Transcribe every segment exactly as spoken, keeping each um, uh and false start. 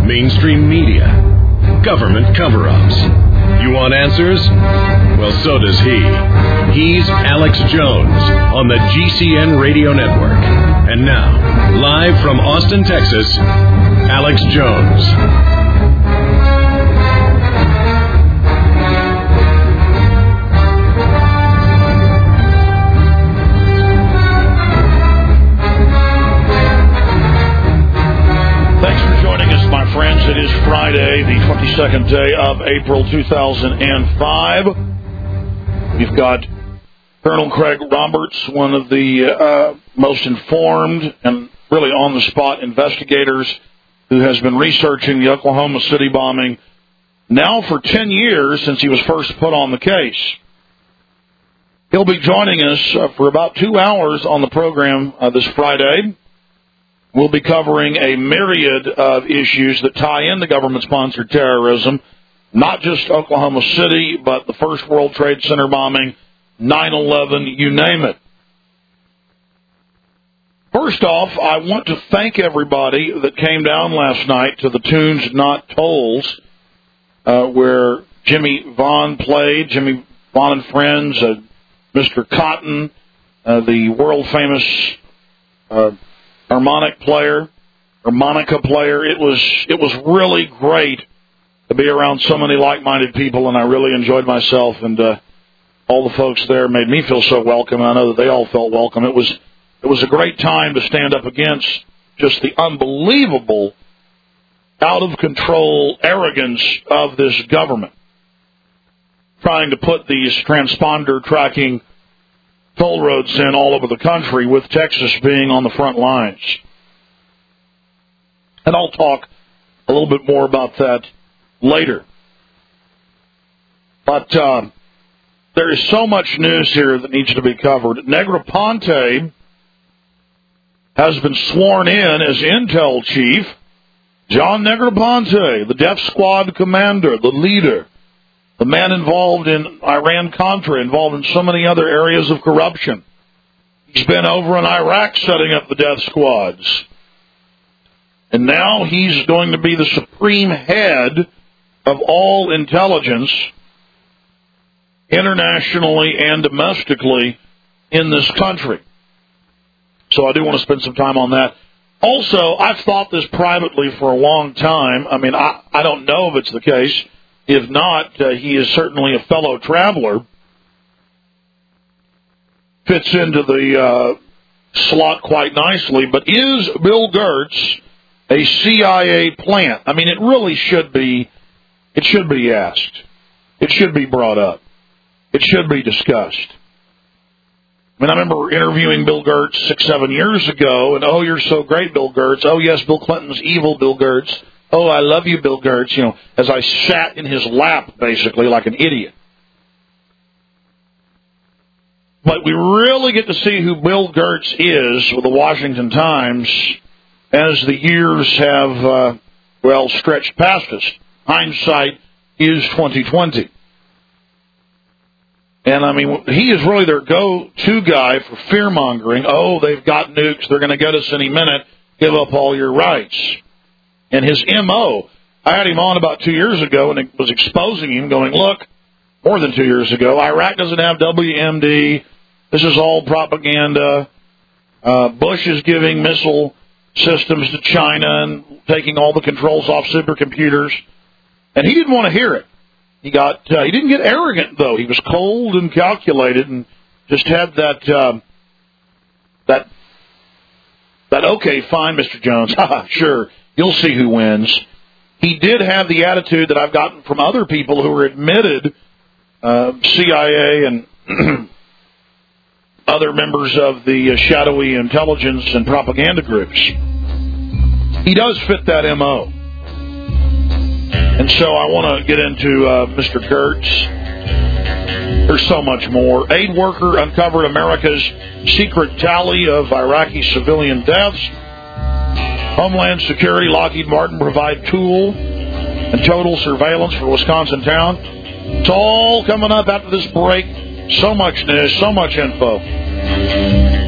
mainstream media, government cover-ups. You want answers? Well, so does he. He's Alex Jones on the G C N Radio Network. And now, live from Austin, Texas, Alex Jones. Thanks for joining us, my friends. It is Friday, the twenty-second day of April, two thousand five. We've got Colonel Craig Roberts, one of the uh, most informed and really on-the-spot investigators who has been researching the Oklahoma City bombing now for ten years since he was first put on the case. He'll be joining us uh, for about two hours on the program uh, this Friday. We'll be covering a myriad of issues that tie into government-sponsored terrorism, not just Oklahoma City, but the first World Trade Center bombing, nine eleven, you name it. First off, I want to thank everybody that came down last night to the Tunes Not Tolls, uh, where Jimmy Vaughn played, Jimmy Vaughn and Friends, uh, Mister Cotton, uh, the world-famous uh, harmonic player, harmonica player. It was it was really great to be around so many like-minded people, and I really enjoyed myself, and uh, all the folks there made me feel so welcome, and I know that they all felt welcome. It was it was a great time to stand up against just the unbelievable, out-of-control arrogance of this government, trying to put these transponder tracking toll roads in all over the country, with Texas being on the front lines. And I'll talk a little bit more about that later. But uh, there is so much news here that needs to be covered. Negroponte has been sworn in as Intel Chief. John Negroponte, the Death Squad commander, the leader, the man involved in Iran-Contra, involved in so many other areas of corruption. He's been over in Iraq setting up the death squads. And now he's going to be the supreme head of all intelligence, internationally and domestically, in this country. So I do want to spend some time on that. Also, I've thought this privately for a long time. I mean, I, I don't know if it's the case. If not, uh, he is certainly a fellow traveler. Fits into the uh, slot quite nicely. But is Bill Gertz a C I A plant? I mean, it really should be. It should be asked. It should be brought up. It should be discussed. I mean, I remember interviewing Bill Gertz six, seven years ago, and oh, you're so great, Bill Gertz. Oh, yes, Bill Clinton's evil, Bill Gertz. Oh, I love you, Bill Gertz, you know, as I sat in his lap, basically, like an idiot. But we really get to see who Bill Gertz is with the Washington Times as the years have, uh, well, stretched past us. Hindsight is twenty twenty. And, I mean, he is really their go-to guy for fear-mongering. Oh, they've got nukes. They're going to get us any minute. Give up all your rights. And his M O, I had him on about two years ago and it was exposing him, going, look, more than two years ago, Iraq doesn't have W M D. This is all propaganda. Uh, Bush is giving missile systems to China and taking all the controls off supercomputers. And he didn't want to hear it. He got uh, he didn't get arrogant, though. He was cold and calculated and just had that uh, that that okay, fine, Mister Jones, sure. You'll see who wins. He did have the attitude that I've gotten from other people who were admitted uh, C I A and other members of the uh, shadowy intelligence and propaganda groups. He does fit that M O. And so I want to get into uh, Mister Gertz. There's so much more. Aid worker uncovered America's secret tally of Iraqi civilian deaths. Homeland Security, Lockheed Martin provide tool and total surveillance for Wisconsin town. It's all coming up after this break. So much news, so much info.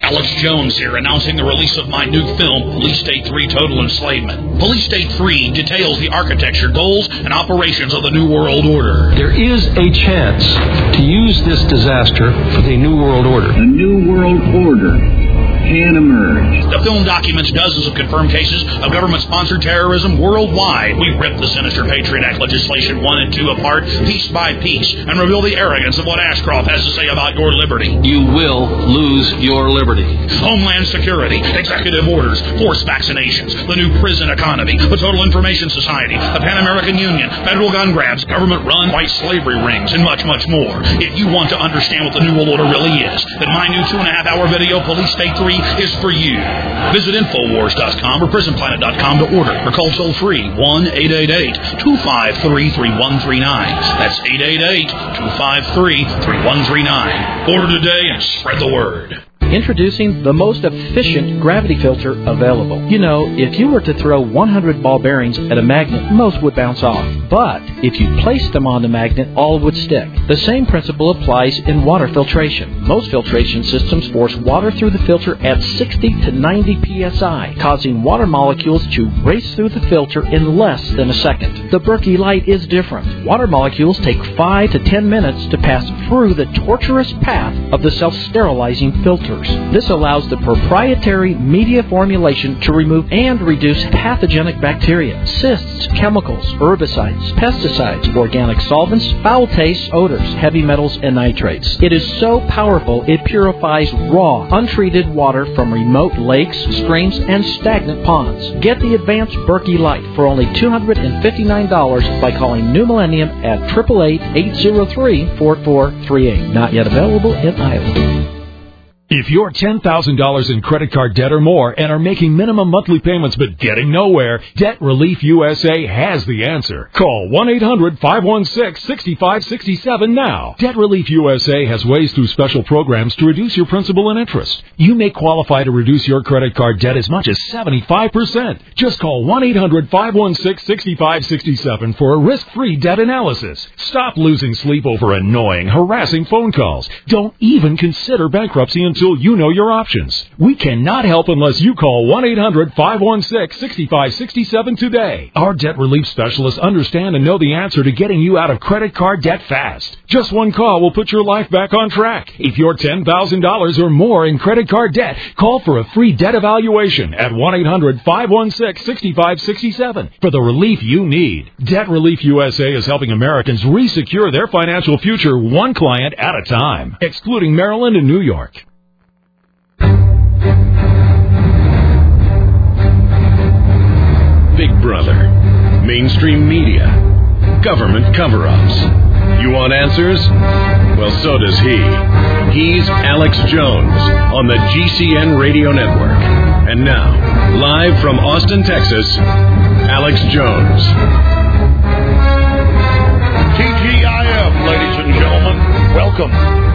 Alex Jones here, announcing the release of my new film, Police State three Total Enslavement. Police State three details the architecture, goals, and operations of the New World Order. There is a chance to use this disaster for the New World Order. The New World Order can emerge. The film documents dozens of confirmed cases of government-sponsored terrorism worldwide. We rip the sinister Patriot Act legislation one and two apart, piece by piece, and reveal the arrogance of what Ashcroft has to say about your liberty. You will lose your liberty. Homeland Security, executive orders, forced vaccinations, the new prison economy, the Total Information Society, the Pan American Union, federal gun grabs, government-run white slavery rings, and much, much more. If you want to understand what the New World Order really is, then my new two-and-a-half-hour video, Police State three, is for you. Visit Infowars dot com or Prison Planet dot com to order or call toll-free one eight eight eight, two five three, three one three nine. That's eight eight eight, two five three, three one three nine. Order today and spread the word. Introducing the most efficient gravity filter available. You know, if you were to throw one hundred ball bearings at a magnet, most would bounce off. But if you placed them on the magnet, all would stick. The same principle applies in water filtration. Most filtration systems force water through the filter at sixty to ninety P S I, causing water molecules to race through the filter in less than a second. The Berkey Light is different. Water molecules take five to ten minutes to pass through the tortuous path of the self-sterilizing filters. This allows the proprietary media formulation to remove and reduce pathogenic bacteria, cysts, chemicals, herbicides, pesticides, organic solvents, foul tastes, odors, heavy metals, and nitrates. It is so powerful it purifies raw, untreated water from remote lakes, streams, and stagnant ponds. Get the advanced Berkey Light for only two hundred fifty-nine dollars by calling New Millennium at eight eight eight, eight zero three, four four three eight. Not yet available in Iowa. If you're ten thousand dollars in credit card debt or more and are making minimum monthly payments but getting nowhere, Debt Relief U S A has the answer. Call one eight hundred, five one six, six five six seven now. Debt Relief U S A has ways through special programs to reduce your principal and interest. You may qualify to reduce your credit card debt as much as seventy-five percent. Just call one eight hundred, five one six, six five six seven for a risk-free debt analysis. Stop losing sleep over annoying, harassing phone calls. Don't even consider bankruptcy until you know your options. We cannot help unless you call one eight hundred, five one six, six five six seven today. Our debt relief specialists understand and know the answer to getting you out of credit card debt fast. Just one call will put your life back on track. If you're ten thousand dollars or more in credit card debt, call for a free debt evaluation at one eight hundred, five one six, six five six seven for the relief you need. Debt Relief U S A is helping Americans re-secure their financial future one client at a time, excluding Maryland and New York. Big Brother, mainstream media, government cover-ups. You want answers? Well, so does he. He's Alex Jones on the G C N Radio Network. And now, live from Austin, Texas, Alex Jones. T G I F, ladies and gentlemen, welcome.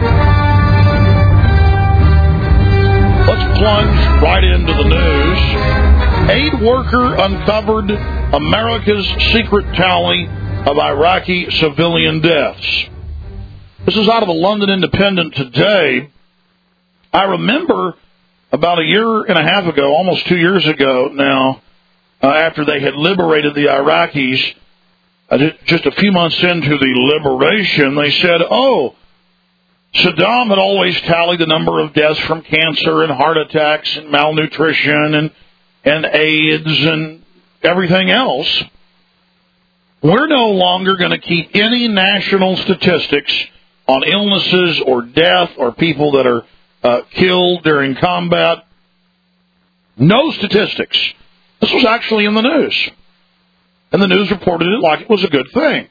Let's plunge right into the news. Aid worker uncovered America's secret tally of Iraqi civilian deaths. This is out of the London Independent today. I remember about a year and a half ago, almost two years ago now, uh, after they had liberated the Iraqis, uh, just a few months into the liberation, they said, oh, Saddam had always tallied the number of deaths from cancer and heart attacks and malnutrition and and AIDS and everything else. We're no longer going to keep any national statistics on illnesses or death or people that are uh, killed during combat. No statistics. This was actually in the news. And the news reported it like it was a good thing.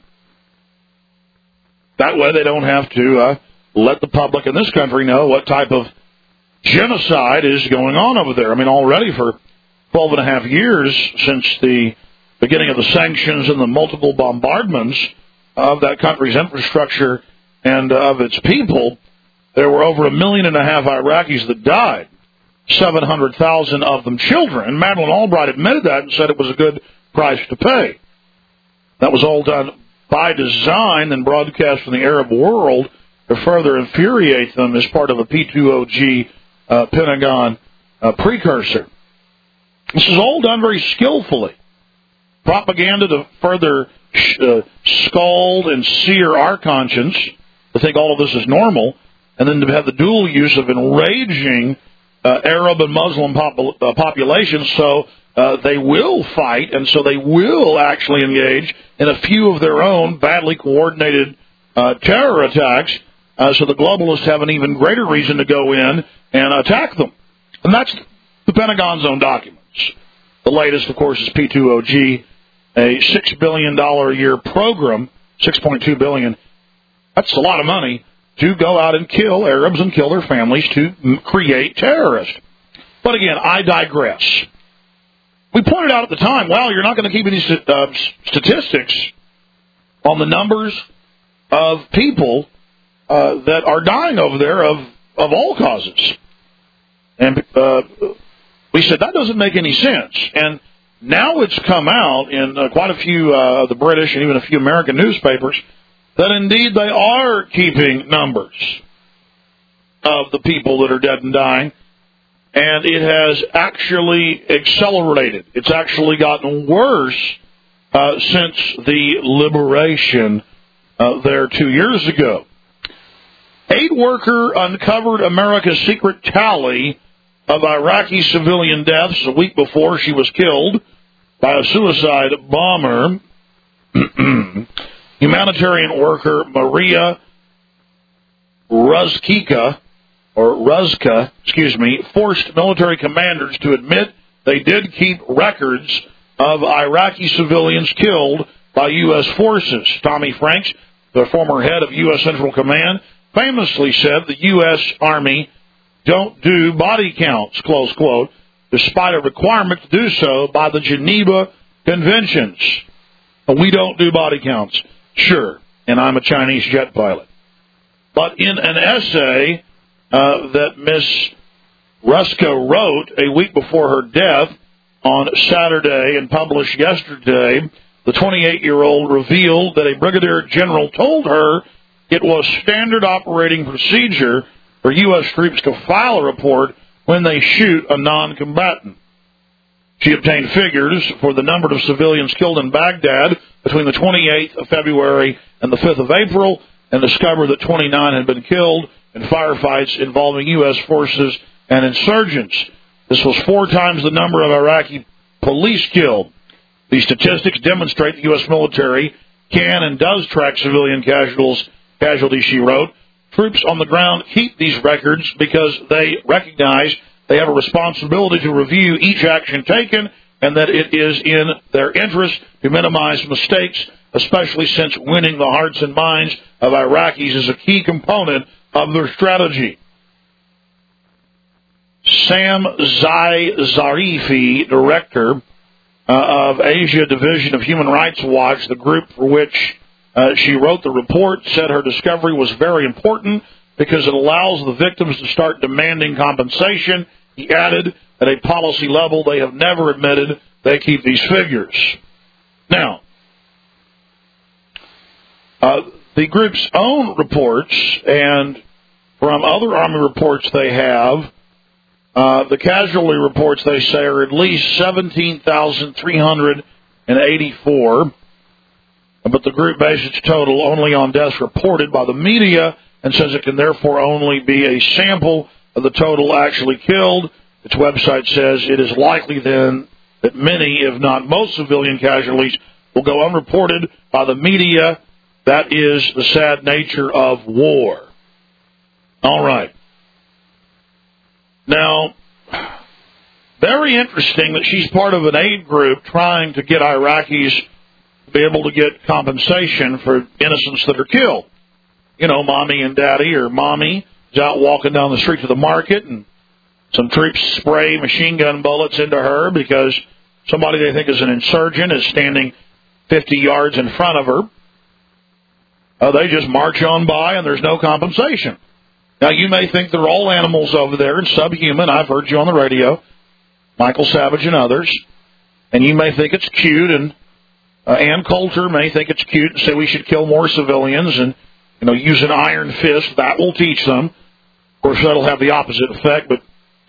That way they don't have to uh, let the public in this country know what type of genocide is going on over there. I mean, already for twelve and a half years since the beginning of the sanctions and the multiple bombardments of that country's infrastructure and of its people, there were over a million and a half Iraqis that died, seven hundred thousand of them children. And Madeleine Albright admitted that and said it was a good price to pay. That was all done by design and broadcast from the Arab world to further infuriate them as part of a P two O G uh, Pentagon uh, precursor. This is all done very skillfully. Propaganda to further uh, scald and sear our conscience, to think all of this is normal, and then to have the dual use of enraging uh, Arab and Muslim pop- uh, populations so uh, they will fight, and so they will actually engage in a few of their own badly coordinated uh, terror attacks, uh, so the globalists have an even greater reason to go in and attack them. And that's the Pentagon's own documents. The latest, of course, is P two O G, a six billion dollars a year program, six point two billion dollars. That's a lot of money to go out and kill Arabs and kill their families to create terrorists. But again, I digress. We pointed out at the time, well, you're not going to keep any uh, statistics on the numbers of people uh, that are dying over there of, of all causes. And uh, we said, that doesn't make any sense. And now it's come out in uh, quite a few uh, of the British and even a few American newspapers that indeed they are keeping numbers of the people that are dead and dying, and it has actually accelerated. It's actually gotten worse uh, since the liberation uh, there two years ago. Aid worker uncovered America's secret tally of Iraqi civilian deaths a week before she was killed by a suicide bomber. Humanitarian worker Maria Ruzkika, or Ruzka, excuse me, forced military commanders to admit they did keep records of Iraqi civilians killed by U S forces. Tommy Franks, the former head of U S Central Command, famously said the U S Army don't do body counts, close quote, despite a requirement to do so by the Geneva Conventions. We don't do body counts. Sure, and I'm a Chinese jet pilot. But in an essay uh, that Miss Ruska wrote a week before her death on Saturday and published yesterday, the twenty-eight-year-old revealed that a brigadier general told her it was standard operating procedure for U S troops to file a report when they shoot a non-combatant. She obtained figures for the number of civilians killed in Baghdad between the twenty-eighth of February and the fifth of April, and discovered that twenty-nine had been killed in firefights involving U S forces and insurgents. This was four times the number of Iraqi police killed. These statistics demonstrate the U S military can and does track civilian casualties, casualties, she wrote. Troops on the ground keep these records because they recognize they have a responsibility to review each action taken, and that it is in their interest to minimize mistakes, especially since winning the hearts and minds of Iraqis is a key component of their strategy. Sam Zai Zarifi, director uh, of Asia Division of Human Rights Watch, the group for which uh, she wrote the report, said her discovery was very important because it allows the victims to start demanding compensation. He added, at a policy level, they have never admitted they keep these figures. Now, uh, the group's own reports, and from other Army reports they have, uh, the casualty reports, they say, are at least seventeen thousand three hundred eighty-four, but the group bases its total only on deaths reported by the media and says it can therefore only be a sample of the total actually killed. Its website says it is likely then that many, if not most, civilian casualties will go unreported by the media. That is the sad nature of war. All right. Now, very interesting that she's part of an aid group trying to get Iraqis to be able to get compensation for innocents that are killed. You know, mommy and daddy, or mommy is out walking down the street to the market, and some troops spray machine gun bullets into her because somebody they think is an insurgent is standing fifty yards in front of her. Uh, they just march on by, and there's no compensation. Now, you may think they're all animals over there and subhuman. I've heard you on the radio, Michael Savage and others. And you may think it's cute, and uh, Ann Coulter may think it's cute and say we should kill more civilians and, you know, use an iron fist. That will teach them. Of course, that'll have the opposite effect, but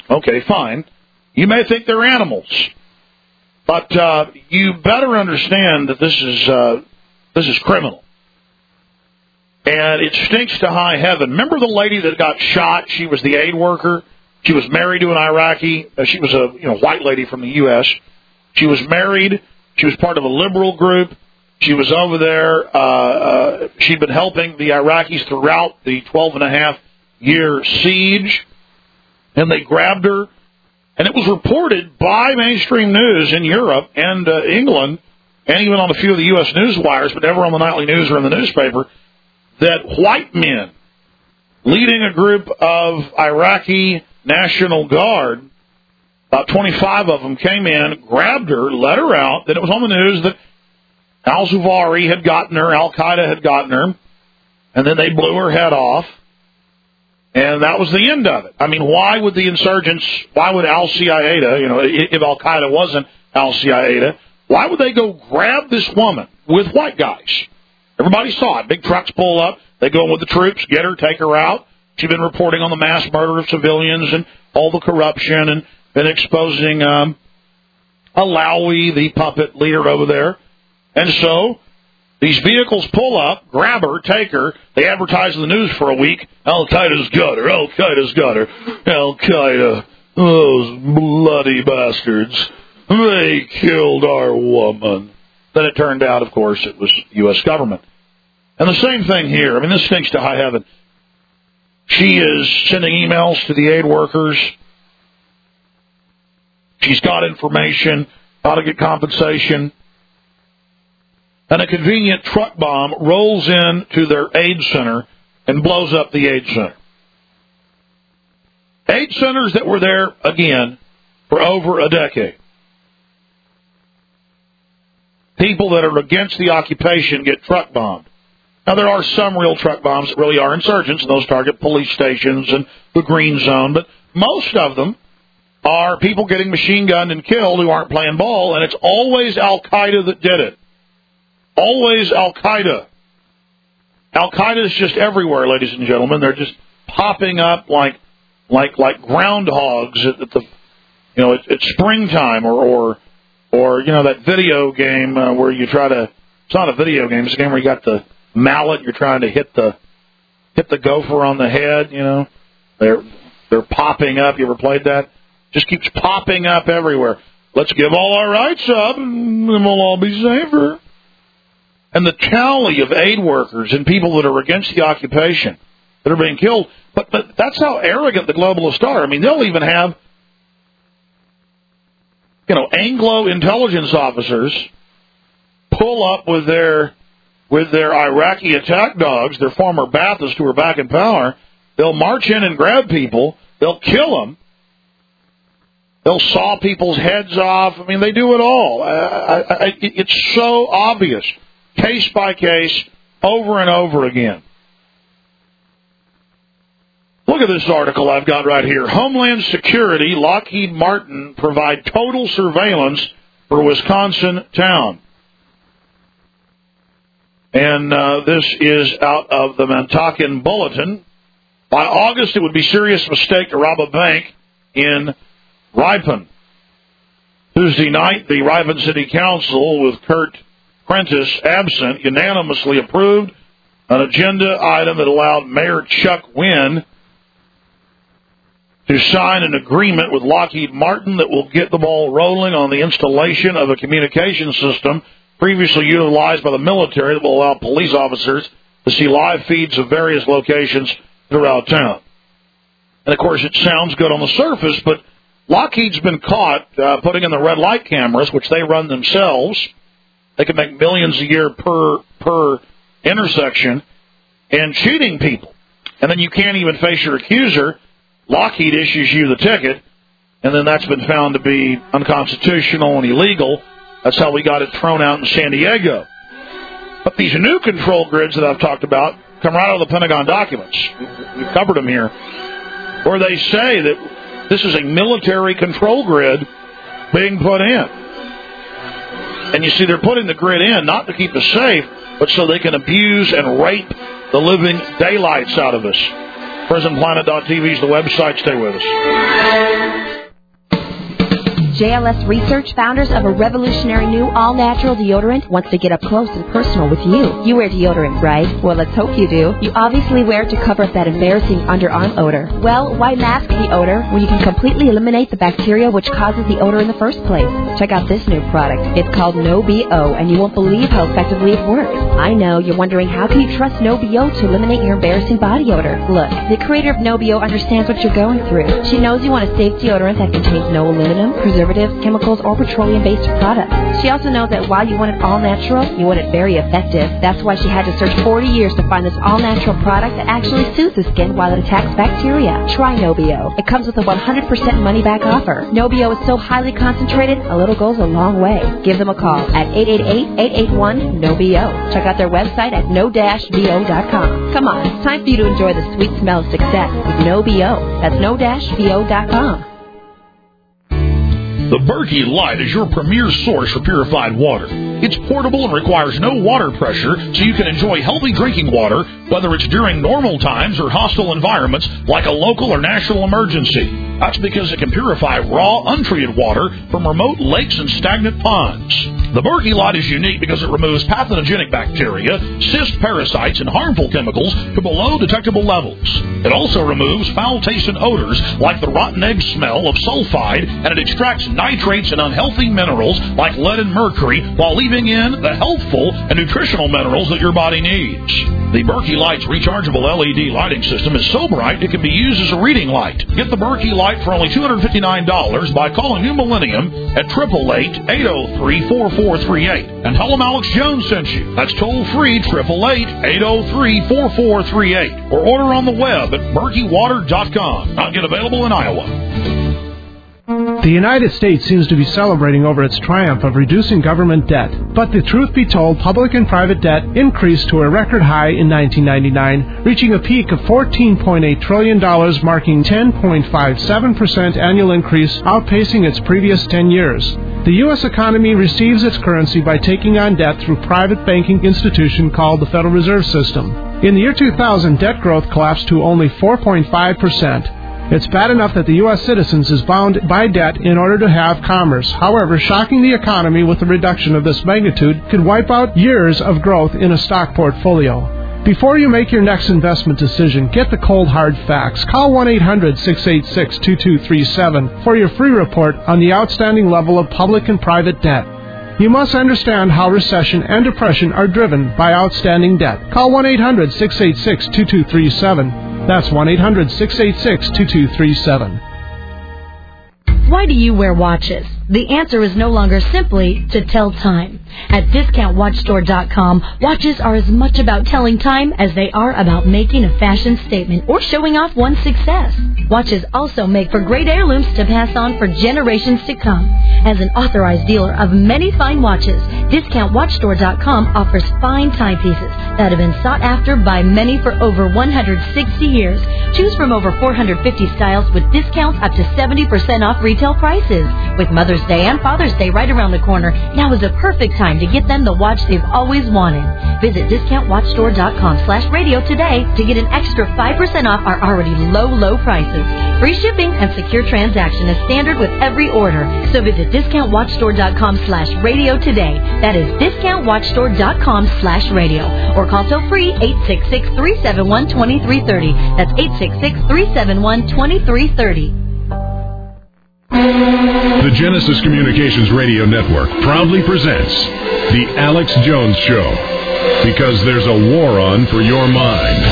Okay, fine. You may think they're animals, but uh, you better understand that this is uh, this is criminal, and it stinks to high heaven. Remember the lady that got shot? She was the aid worker. She was married to an Iraqi. Uh, she was a you know white lady from the U S She was married. She was part of a liberal group. She was over there. Uh, uh, she'd been helping the Iraqis throughout the twelve and a half year siege, and they grabbed her. And it was reported by mainstream news in Europe and uh, England, and even on a few of the U S news wires, but never on the nightly news or in the newspaper, that white men leading a group of Iraqi National Guard, about twenty-five of them came in, grabbed her, let her out. Then it was on the news that al-Zawahiri had gotten her, Al-Qaeda had gotten her, and then they blew her head off, and that was the end of it. I mean, why would the insurgents, why would al-Qaeda, you know, if Al-Qaeda wasn't al-Qaeda, why would they go grab this woman with white guys? Everybody saw it. Big trucks pull up, they go in with the troops, get her, take her out. She'd been reporting on the mass murder of civilians and all the corruption and been exposing um, Alawi, the puppet leader over there. And so these vehicles pull up, grab her, take her. They advertise in the news for a week. Al-Qaeda's got her. Al-Qaeda's got her. Al-Qaeda, those bloody bastards. They killed our woman. Then it turned out, of course, it was U S government. And the same thing here. I mean, this stinks to high heaven. She is sending emails to the aid workers. She's got information, how to get compensation. And a convenient truck bomb rolls into their aid center and blows up the aid center. Aid centers that were there, again, for over a decade. People that are against the occupation get truck bombed. Now, there are some real truck bombs that really are insurgents, and those target police stations and the green zone, but most of them are people getting machine gunned and killed who aren't playing ball, and it's always Al-Qaeda that did it. Always Al-Qaeda. Al-Qaeda is just everywhere, ladies and gentlemen. They're just popping up like like like groundhogs at, at the, you know, it's, it's springtime, or, or or you know that video game uh, where you try to. It's not a video game. It's a game where you got the mallet. You're trying to hit the hit the gopher on the head. You know, they're they're popping up. You ever played that? Just keeps popping up everywhere. Let's give all our rights up, and then we'll all be safer. And the tally of aid workers and people that are against the occupation that are being killed. But but that's how arrogant the globalists are. I mean, they'll even have, you know, Anglo intelligence officers pull up with their with their Iraqi attack dogs, their former Baathists who are back in power. They'll march in and grab people. They'll kill them. They'll saw people's heads off. I mean, they do it all. I, I, I, it's so obvious. Case by case, over and over again. Look at this article I've got right here. Homeland Security, Lockheed Martin provide total surveillance for Wisconsin town. And uh, this is out of the Mantakan Bulletin. By August, it would be a serious mistake to rob a bank in Ripon. Tuesday night, the Ripon City Council, with Kurt Prentice absent, unanimously approved an agenda item that allowed Mayor Chuck Wynn to sign an agreement with Lockheed Martin that will get the ball rolling on the installation of a communication system previously utilized by the military that will allow police officers to see live feeds of various locations throughout town. And, of course, it sounds good on the surface, but Lockheed's been caught uh, putting in the red light cameras, which they run themselves. They can make millions a year per per intersection, and cheating people. And then you can't even face your accuser. Lockheed issues you the ticket, and then that's been found to be unconstitutional and illegal. That's how we got it thrown out in San Diego. But these new control grids that I've talked about come right out of the Pentagon documents. We've covered them here, where they say that this is a military control grid being put in. And you see, they're putting the grid in not to keep us safe, but so they can abuse and rape the living daylights out of us. prison planet dot t v is the website. Stay with us. J L S Research, founders of a revolutionary new all-natural deodorant, wants to get up close and personal with you. You wear deodorant, right? Well, let's hope you do. You obviously wear it to cover up that embarrassing underarm odor. Well, why mask the odor when you can completely eliminate the bacteria which causes the odor in the first place? Check out this new product. It's called No B O, and you won't believe how effectively it works. I know, you're wondering how can you trust No B O to eliminate your embarrassing body odor? Look, the creator of No B O understands what you're going through. She knows you want a safe deodorant that contains no aluminum, preservatives, chemicals, or petroleum-based products. She also knows that while you want it all natural, you want it very effective. That's why she had to search forty years to find this all-natural product that actually soothes the skin while it attacks bacteria. Try No B O. It comes with a one hundred percent money-back offer. No B O is so highly concentrated, a little goes a long way. Give them a call at eight eight eight, eight eight one, N O B O. Check out their website at no dash b o dot com. Come on, it's time for you to enjoy the sweet smell of success with No B O. That's no dash b o dot com. The Berkey Light is your premier source for purified water. It's portable and requires no water pressure, so you can enjoy healthy drinking water, whether it's during normal times or hostile environments like a local or national emergency. That's because it can purify raw, untreated water from remote lakes and stagnant ponds. The Berkey Light is unique because it removes pathogenic bacteria, cyst parasites, and harmful chemicals to below detectable levels. It also removes foul-tasting odors like the rotten egg smell of sulfide, and it extracts nitrates and unhealthy minerals like lead and mercury while leaving in the healthful and nutritional minerals that your body needs. The Berkey Light's rechargeable L E D lighting system is so bright it can be used as a reading light. Get the Berkey Light for only two hundred fifty-nine dollars by calling New Millennium at eight eight eight, eight oh three, four four three eight and tell them Alex Jones sent you. That's toll free, eight eight eight, eight oh three, four four three eight, or order on the web at berkey water dot com. Not yet available in Iowa. The United States seems to be celebrating over its triumph of reducing government debt. But the truth be told, public and private debt increased to a record high in nineteen ninety-nine, reaching a peak of fourteen point eight trillion dollars, marking ten point five seven percent annual increase, outpacing its previous ten years. The U S economy receives its currency by taking on debt through private banking institution called the Federal Reserve System. In the year two thousand, debt growth collapsed to only four point five percent. It's bad enough that the U S citizens is bound by debt in order to have commerce. However, shocking the economy with a reduction of this magnitude could wipe out years of growth in a stock portfolio. Before you make your next investment decision, get the cold hard facts. Call one eight hundred, six eight six, two two three seven for your free report on the outstanding level of public and private debt. You must understand how recession and depression are driven by outstanding debt. Call one eight hundred, six eight six, two two three seven. That's one eight hundred, six eight six, two two three seven. Why do you wear watches? The answer is no longer simply to tell time. At discount watch store dot com, watches are as much about telling time as they are about making a fashion statement or showing off one's success. Watches also make for great heirlooms to pass on for generations to come. As an authorized dealer of many fine watches, discount watch store dot com offers fine timepieces that have been sought after by many for over one hundred sixty years. Choose from over four hundred fifty styles with discounts up to seventy percent off retail prices. With Mother's Day and Father's Day right around the corner, now is a perfect time to get them the watch they've always wanted. Visit discount watch store dot com slash radio today to get an extra five percent off our already low, low prices. Free shipping and secure transaction is standard with every order. So visit discount watch store dot com slash radio today. That is discount watch store dot com slash radio. Or call toll free eight six six, three seven one, two three three zero. That's eight six six, three seven one, two three three zero. The Genesis Communications Radio Network proudly presents The Alex Jones Show, because there's a war on for your mind.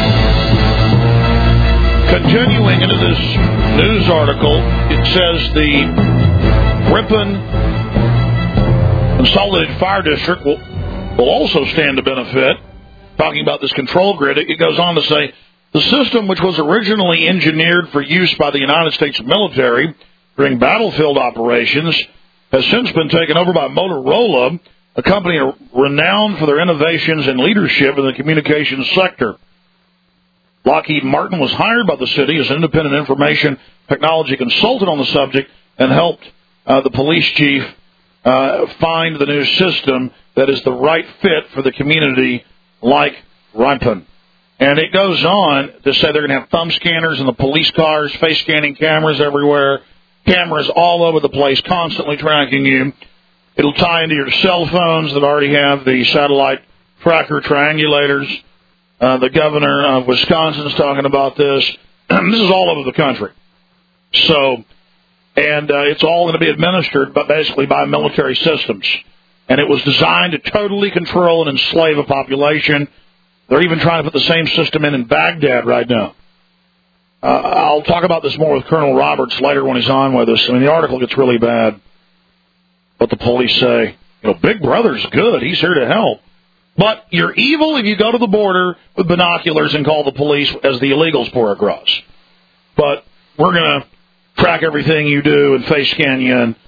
Continuing into this news article, it says the Ripon Consolidated Fire District will, will also stand to benefit. Talking about this control grid, it goes on to say, the system, which was originally engineered for use by the United States military during battlefield operations, has since been taken over by Motorola, a company renowned for their innovations and leadership in the communications sector. Lockheed Martin was hired by the city as an independent information technology consultant on the subject and helped uh, the police chief uh, find the new system that is the right fit for the community like Ripon. And it goes on to say they're going to have thumb scanners in the police cars, face scanning cameras everywhere, cameras all over the place, constantly tracking you. It'll tie into your cell phones that already have the satellite tracker triangulators. Uh, the governor of Wisconsin is talking about this. This is all over the country. So, and uh, it's all going to be administered, but basically by military systems. And it was designed to totally control and enslave a population. They're even trying to put the same system in in Baghdad right now. Uh, I'll talk about this more with Colonel Roberts later when he's on with us. I mean, the article gets really bad. What the police say, you know, Big Brother's good. He's here to help. But you're evil if you go to the border with binoculars and call the police as the illegals pour across. But we're going to track everything you do and face scan you. And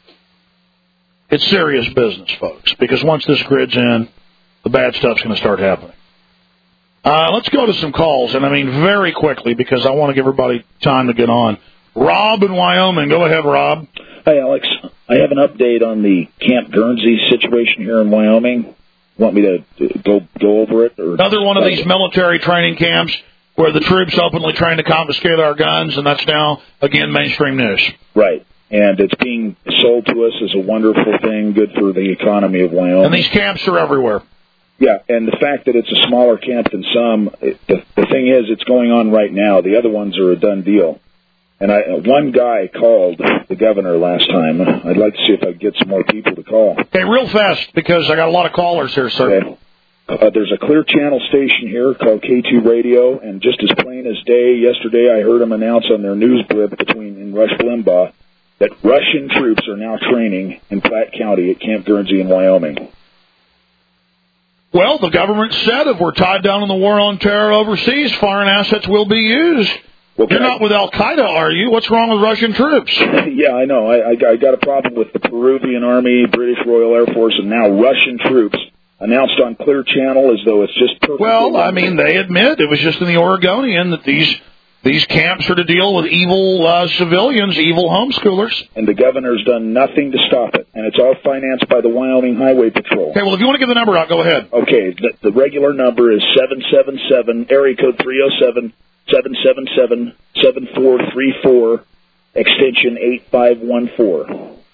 it's serious business, folks, because once this grid's in, the bad stuff's going to start happening. Uh, let's go to some calls, and I mean very quickly because I want to give everybody time to get on. Rob in Wyoming. Go ahead, Rob. Hi, Alex. I have an update on the Camp Guernsey situation here in Wyoming. Want me to go go over it? Or Another one of these military training camps where the troops openly trying to confiscate our guns, and that's now, again, mainstream news. Right. And it's being sold to us as a wonderful thing, good for the economy of Wyoming. And these camps are everywhere. Yeah, and the fact that it's a smaller camp than some, it, the, the thing is, it's going on right now. The other ones are a done deal. And I, one guy called the governor last time. I'd like to see if I can get some more people to call. Okay, real fast, because I got a lot of callers here, sir. Okay. Uh, there's a Clear Channel station here called K two Radio, and just as plain as day, yesterday I heard them announce on their news blip between in Rush Limbaugh that Russian troops are now training in Platte County at Camp Guernsey in Wyoming. Well, the government said if we're tied down in the war on terror overseas, foreign assets will be used. Well, You're not I, with Al-Qaeda, are you? What's wrong with Russian troops? Yeah, I know. I, I got a problem with the Peruvian Army, British Royal Air Force, and now Russian troops announced on Clear Channel as though it's just perfect. Well, I mean, they admit it was just in the Oregonian that these these camps are to deal with evil uh, civilians, evil homeschoolers. And the governor's done nothing to stop it, and it's all financed by the Wyoming Highway Patrol. Okay, well, if you want to give the number out, go ahead. Okay, the, the regular number is seven seven seven, area code three oh seven, seven seven seven, seven four three four, extension eight five one four.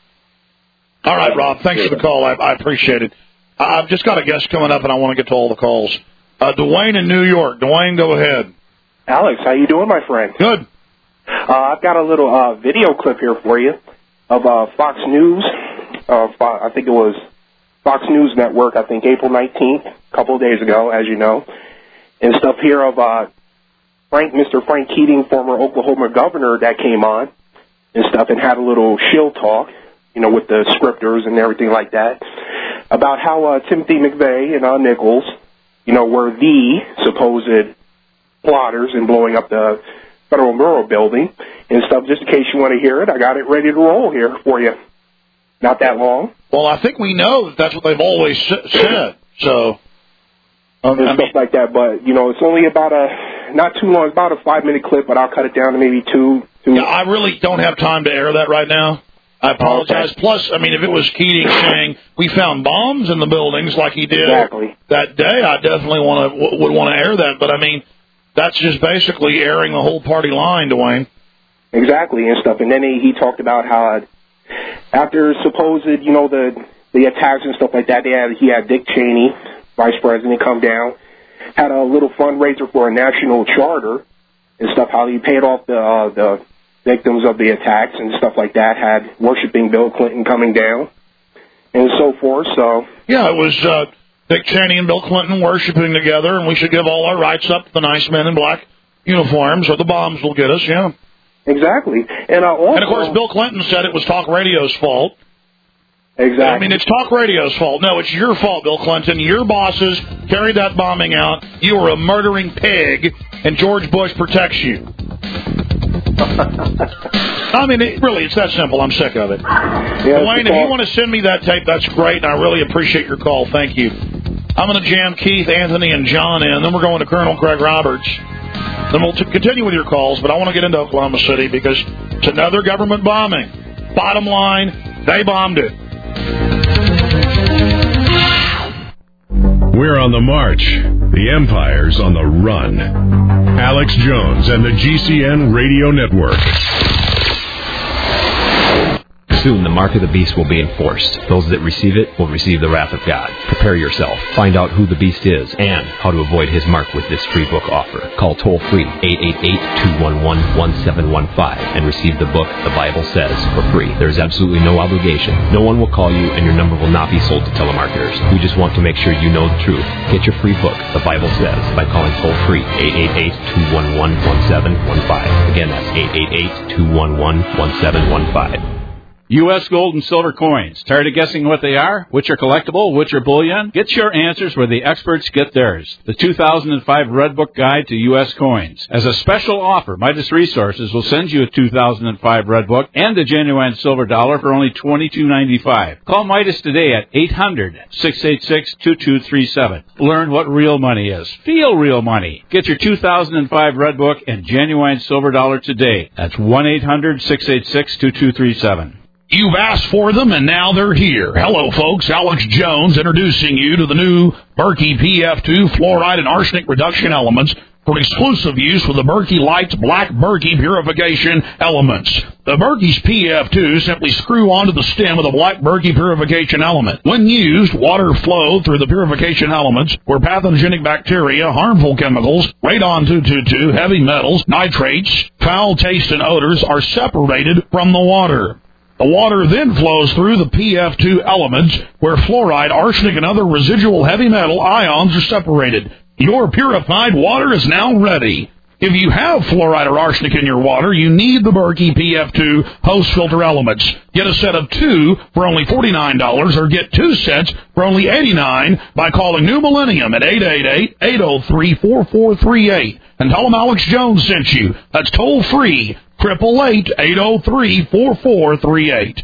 All right, Rob, thanks for the call. I, I appreciate it. I've just got a guest coming up, and I want to get to all the calls. Uh, Dwayne in New York. Dwayne, go ahead. Alex, how you doing, my friend? Good. Uh, I've got a little uh, video clip here for you of uh, Fox News. Uh, Fo- I think it was Fox News Network, I think April nineteenth, a couple of days ago, as you know. And stuff here of uh, Frank, Mister Frank Keating, former Oklahoma governor, that came on and stuff and had a little shield talk, you know, with the scripters and everything like that, about how uh, Timothy McVeigh and uh, Nichols, you know, were the supposed plotters in blowing up the Federal Bureau building and stuff. Just in case you want to hear it, I got it ready to roll here for you. Not that long. Well, I think we know that that's what they've always said. So, um, and I mean, stuff like that. But you know, it's only about a not too long. It's about a five minute clip, but I'll cut it down to maybe two. two. Yeah, I really don't have time to air that right now. I apologize. Okay. Plus, I mean, if it was Keating saying we found bombs in the buildings like he did exactly. that day, I definitely want to would want to air that. But I mean, that's just basically airing the whole party line, Dwayne. Exactly, and stuff. And then he, he talked about how after supposed, you know, the the attacks and stuff like that, they had, he had Dick Cheney, vice president, come down, had a little fundraiser for a national charter and stuff, how he paid off the uh, the victims of the attacks and stuff like that, had worshiping Bill Clinton coming down and so forth. So yeah, it was uh, Dick Cheney and Bill Clinton worshiping together, and we should give all our rights up to the nice men in black uniforms, or the bombs will get us. Yeah, exactly. And uh, also, and of course, Bill Clinton said it was talk radio's fault. Exactly. I mean, it's talk radio's fault. No, it's your fault, Bill Clinton. Your bosses carried that bombing out. You were a murdering pig, and George Bush protects you. I mean, it, really, it's that simple. I'm sick of it. Yeah, Wayne, if you want to send me that tape, that's great, and I really appreciate your call. Thank you. I'm going to jam Keith, Anthony, and John in. Then we're going to Colonel Craig Roberts. Then we'll t- continue with your calls, but I want to get into Oklahoma City because it's another government bombing. Bottom line, they bombed it. We're on the march. The Empire's on the run. Alex Jones and the G C N Radio Network. Soon the mark of the beast will be enforced. Those that receive it will receive the wrath of God. Prepare yourself. Find out who the beast is and how to avoid his mark with this free book offer. Call toll-free eight eight eight, two one one, one seven one five and receive the book The Bible Says for free. There is absolutely no obligation. No one will call you and your number will not be sold to telemarketers. We just want to make sure you know the truth. Get your free book, The Bible Says, by calling toll-free eight eight eight, two one one, one seven one five. Again, that's eight eight eight, two one one, one seven one five. U S gold and silver coins. Tired of guessing what they are? Which are collectible? Which are bullion? Get your answers where the experts get theirs. The two thousand five Red Book Guide to U S Coins. As a special offer, Midas Resources will send you a two thousand five Red Book and a genuine silver dollar for only twenty-two ninety-five. Call Midas today at eight hundred, six eight six, two two three seven. Learn what real money is. Feel real money. Get your two thousand five Red Book and genuine silver dollar today. That's one eight hundred, six eight six, two two three seven. You've asked for them, and now they're here. Hello, folks. Alex Jones introducing you to the new Berkey P F two fluoride and arsenic reduction elements for exclusive use with the Berkey Lights Black Berkey purification elements. The Berkey's P F two simply screw onto the stem of the Black Berkey purification element. When used, water flow through the purification elements where pathogenic bacteria, harmful chemicals, radon two twenty-two, heavy metals, nitrates, foul taste, and odors are separated from the water. The water then flows through the P F two elements where fluoride, arsenic, and other residual heavy metal ions are separated. Your purified water is now ready. If you have fluoride or arsenic in your water, you need the Berkey P F two host filter elements. Get a set of two for only forty-nine dollars or get two sets for only eighty-nine dollars by calling New Millennium at eight eight eight, eight oh three, four four three eight and tell them Alex Jones sent you. That's toll free. Triple eight eight oh three four four three eight.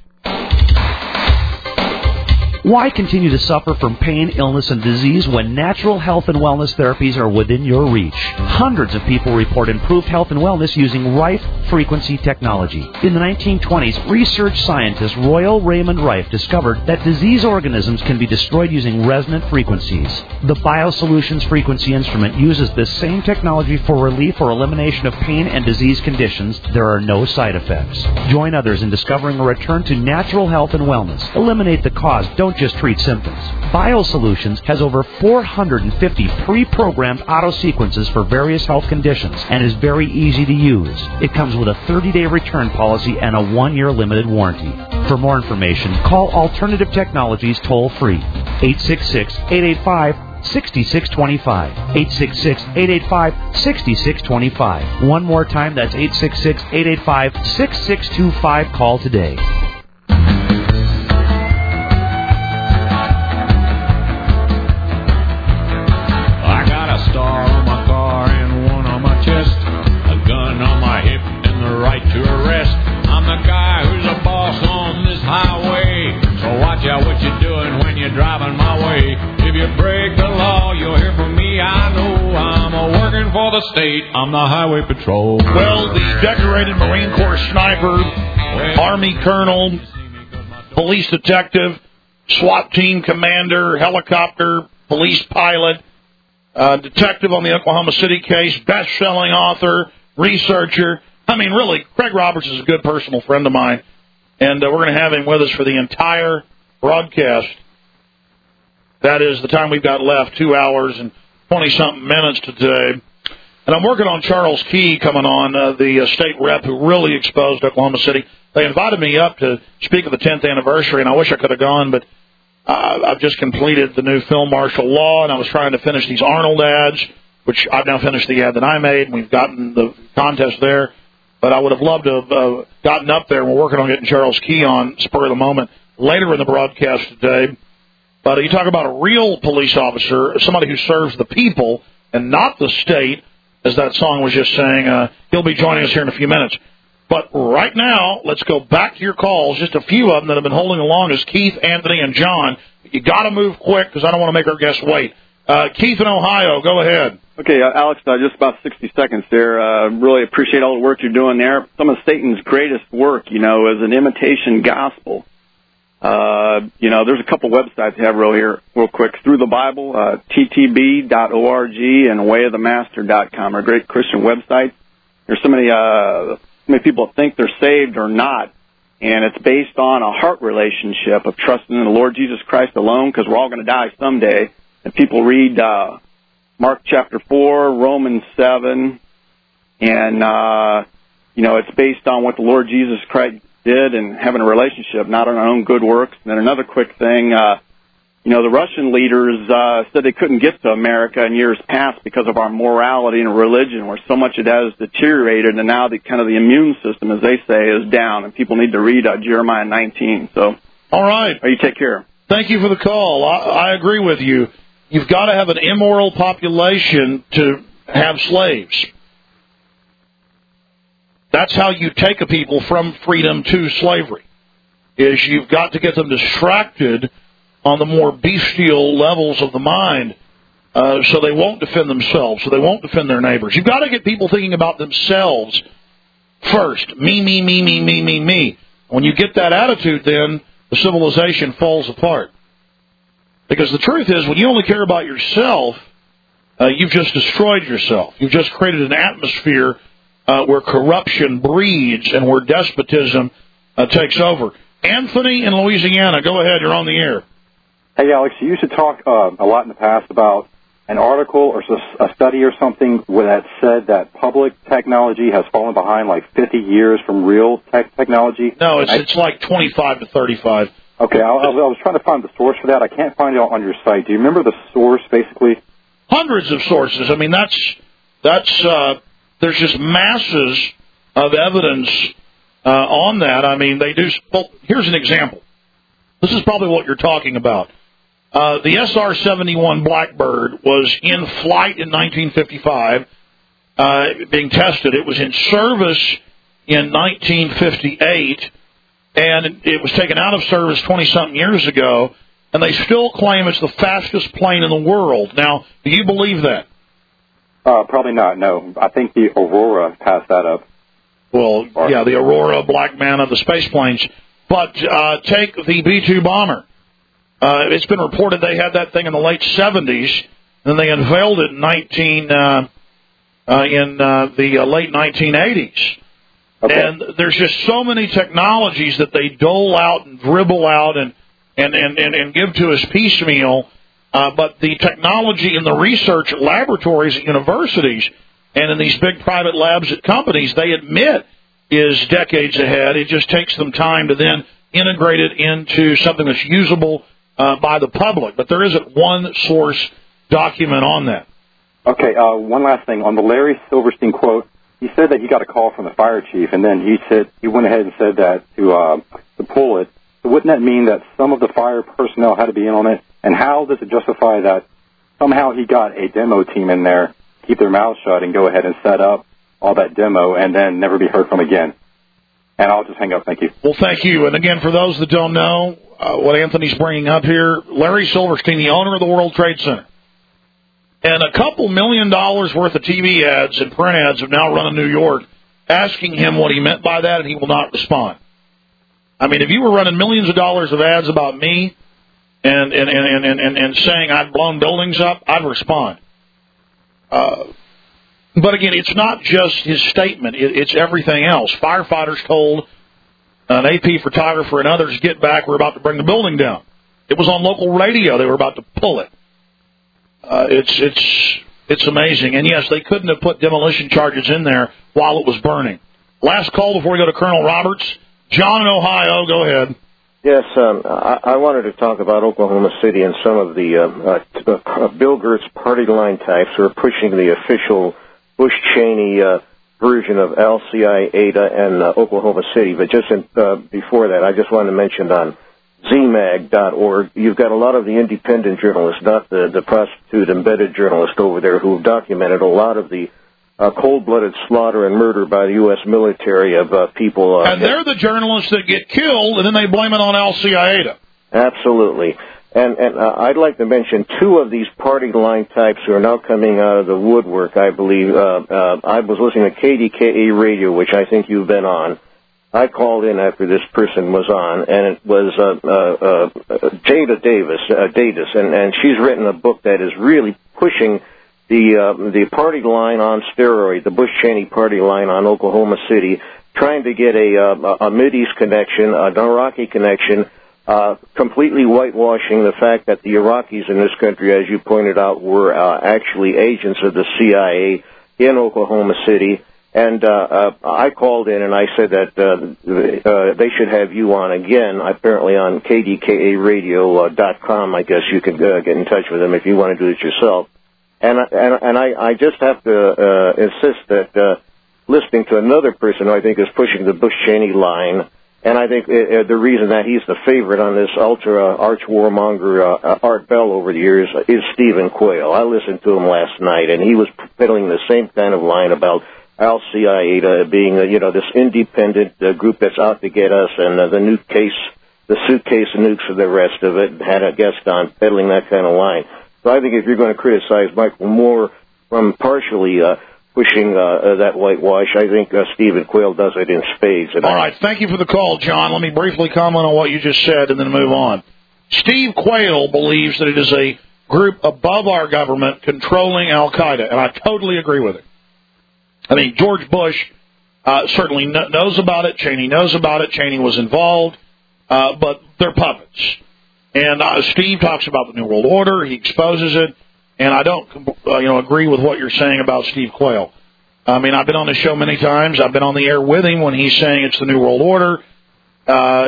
Why continue to suffer from pain, illness, and disease when natural health and wellness therapies are within your reach? Hundreds of people report improved health and wellness using Rife frequency technology. In the nineteen twenties, research scientist Royal Raymond Rife discovered that disease organisms can be destroyed using resonant frequencies. The BioSolutions frequency instrument uses this same technology for relief or elimination of pain and disease conditions. There are no side effects. Join others in discovering a return to natural health and wellness. Eliminate the cause. Don't just treat symptoms. BioSolutions has over four hundred fifty pre-programmed auto sequences for various health conditions and is very easy to use. It comes with a thirty-day return policy and a one-year limited warranty. For more information, call Alternative Technologies toll-free, eight six six, eight eight five, six six two five, eight six six, eight eight five, six six two five. One more time, that's eight six six, eight eight five, six six two five. Call today. To arrest. I'm the guy who's a boss on this highway. So watch out what you're doing when you're driving my way. If you break the law, you'll hear from me. I know I'm a working for the state. I'm the highway patrol. Well, the decorated Marine Corps sniper, well, Army colonel, police detective, SWAT team commander, helicopter, police pilot, uh, detective on the Oklahoma City case, best-selling author, researcher. I mean, really, Craig Roberts is a good personal friend of mine, and uh, we're going to have him with us for the entire broadcast. That is the time we've got left, two hours and twenty-something minutes today. And I'm working on Charles Key coming on, uh, the uh, state rep who really exposed Oklahoma City. They invited me up to speak at the tenth anniversary, and I wish I could have gone, but uh, I've just completed the new film martial law, and I was trying to finish these Arnold ads, which I've now finished the ad that I made, and we've gotten the contest there. But I would have loved to have uh, gotten up there, and we're working on getting Charles Key on spur of the moment later in the broadcast today. But uh, you talk about a real police officer, somebody who serves the people and not the state, as that song was just saying. Uh, he'll be joining us here in a few minutes. But right now, let's go back to your calls, just a few of them that have been holding along as Keith, Anthony, and John. You got to move quick because I don't want to make our guests wait. Uh, Keith in Ohio, go ahead. Okay, uh, Alex, uh, just about sixty seconds there. Uh, really appreciate all the work you're doing there. Some of Satan's greatest work, you know, is an imitation gospel. Uh, you know, there's a couple websites I have real here, real quick. Through the Bible, uh, T T B dot org and way of the master dot com are great Christian websites. There's so many, uh, so many people think they're saved or not, and it's based on a heart relationship of trusting in the Lord Jesus Christ alone, because we're all going to die someday. And people read uh, Mark chapter four, Romans seven, and, uh, you know, it's based on what the Lord Jesus Christ did and having a relationship, not on our own good works. And then another quick thing, uh, you know, the Russian leaders uh, said they couldn't get to America in years past because of our morality and religion, where so much it has deteriorated, and now the kind of the immune system, as they say, is down, and people need to read uh, Jeremiah nineteen. So, all right. You take care. Thank you for the call. I, I agree with you. You've got to have an immoral population to have slaves. That's how you take a people from freedom to slavery, is you've got to get them distracted on the more bestial levels of the mind uh, so they won't defend themselves, so they won't defend their neighbors. You've got to get people thinking about themselves first. Me, me, me, me, me, me, me. When you get that attitude, then the civilization falls apart. Because the truth is, when you only care about yourself, uh, you've just destroyed yourself. You've just created an atmosphere Uh, where corruption breeds and where despotism uh, takes over. Anthony in Louisiana, go ahead. You're on the air. Hey, Alex, you used to talk uh, a lot in the past about an article or a study or something where that said that public technology has fallen behind like fifty years from real tech technology. No, it's I, it's like twenty-five to thirty-five. Okay, I, I was trying to find the source for that. I can't find it on your site. Do you remember the source, basically? Hundreds of sources. I mean, that's that's. Uh, There's just masses of evidence uh, on that. I mean, they do. Well, here's an example. This is probably what you're talking about. Uh, the S R seventy-one Blackbird was in flight in nineteen fifty-five, uh, being tested. It was in service in nineteen fifty-eight, and it was taken out of service twenty-something years ago, and they still claim it's the fastest plane in the world. Now, do you believe that? Uh, probably not, no. I think the Aurora passed that up. Well, yeah, the Aurora, Black Manta, the space planes. But uh, take the B two bomber. Uh, it's been reported they had that thing in the late seventies, and then they unveiled it in nineteen uh, uh, in uh, the uh, late nineteen eighties. Okay. And there's just so many technologies that they dole out and dribble out and and and, and, and give to us piecemeal. Uh, but the technology in the research laboratories at universities and in these big private labs at companies, they admit is decades ahead. It just takes them time to then integrate it into something that's usable uh, by the public. But there isn't one source document on that. Okay, uh, one last thing. On the Larry Silverstein quote, he said that he got a call from the fire chief, and then he said he went ahead and said that to, uh, to pull it. So wouldn't that mean that some of the fire personnel had to be in on it? And how does it justify that somehow he got a demo team in there, keep their mouths shut, and go ahead and set up all that demo and then never be heard from again? And I'll just hang up. Thank you. Well, thank you. And again, for those that don't know uh, what Anthony's bringing up here, Larry Silverstein, the owner of the World Trade Center, and a couple million dollars worth of T V ads and print ads have now run in New York asking him what he meant by that, and he will not respond. I mean, if you were running millions of dollars of ads about me, And and, and, and, and and saying I've blown buildings up, I'd respond. Uh, but again, it's not just his statement. It, it's everything else. Firefighters told an A P photographer and others, get back, we're about to bring the building down. It was on local radio. They were about to pull it. Uh, it's it's it's amazing. And, yes, they couldn't have put demolition charges in there while it was burning. Last call before we go to Colonel Roberts. John in Ohio, go ahead. Yes, um, I, I wanted to talk about Oklahoma City and some of the uh, uh, Bill Gertz party line types who are pushing the official Bush-Cheney uh, version of Al C I A D A and uh, Oklahoma City. But just in, uh, before that, I just wanted to mention on Z mag dot org, you've got a lot of the independent journalists, not the, the prostitute embedded journalists over there, who have documented a lot of the Uh, cold-blooded slaughter and murder by the U S military of uh, people. Uh, and they're the journalists that get killed, and then they blame it on Al C I A D A. Absolutely. And, and uh, I'd like to mention two of these party line types who are now coming out of the woodwork, I believe. Uh, uh, I was listening to K D K A radio, which I think you've been on. I called in after this person was on, and it was uh, uh, uh, Jada Davis, uh, Davis, and, and she's written a book that is really pushing the uh, the party line on steroids, the Bush-Cheney party line on Oklahoma City, trying to get a, uh, a Mideast connection, an Iraqi connection, uh, completely whitewashing the fact that the Iraqis in this country, as you pointed out, were uh, actually agents of the C I A in Oklahoma City. And uh, uh, I called in and I said that uh, uh, they should have you on again, apparently on K D K A radio dot com. I guess you can uh, get in touch with them if you want to do it yourself. And, and, and I, I just have to uh, insist that uh, listening to another person who I think is pushing the Bush-Cheney line, and I think uh, the reason that he's the favorite on this ultra arch warmonger uh, Art Bell over the years is Stephen Quayle. I listened to him last night, and he was peddling the same kind of line about Al-Qaeda being, uh, you know, this independent uh, group that's out to get us, and uh, the nuke case, the suitcase nukes and the rest of it, had a guest on peddling that kind of line. So I think if you're going to criticize Michael Moore from partially uh, pushing uh, uh, that whitewash, I think uh, Stephen Quayle does it in spades. And All I- right, thank you for the call, John. Let me briefly comment on what you just said and then move on. Steve Quayle believes that it is a group above our government controlling Al-Qaeda, and I totally agree with it. I mean, George Bush uh, certainly kn- knows about it. Cheney knows about it. Cheney was involved, uh, but they're puppets. And uh, Steve talks about the New World Order. He exposes it, and I don't, uh, you know, agree with what you're saying about Steve Quayle. I mean, I've been on the show many times. I've been on the air with him when he's saying it's the New World Order. Uh,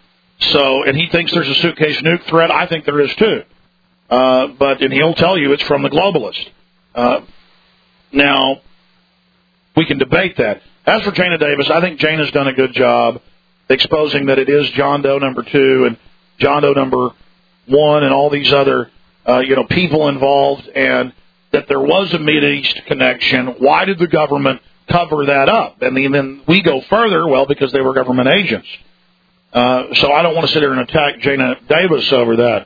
so, and he thinks there's a suitcase nuke threat. I think there is too. Uh, but and he'll tell you it's from the globalists. Uh, now. We can debate that. As for Jana Davis, I think Jana's done a good job exposing that it is John Doe number two and John Doe number one and all these other, uh, you know, people involved, and that there was a Mideast connection. Why did the government cover that up? And then we go further, well, because they were government agents. Uh, so I don't want to sit here and attack Jana Davis over that.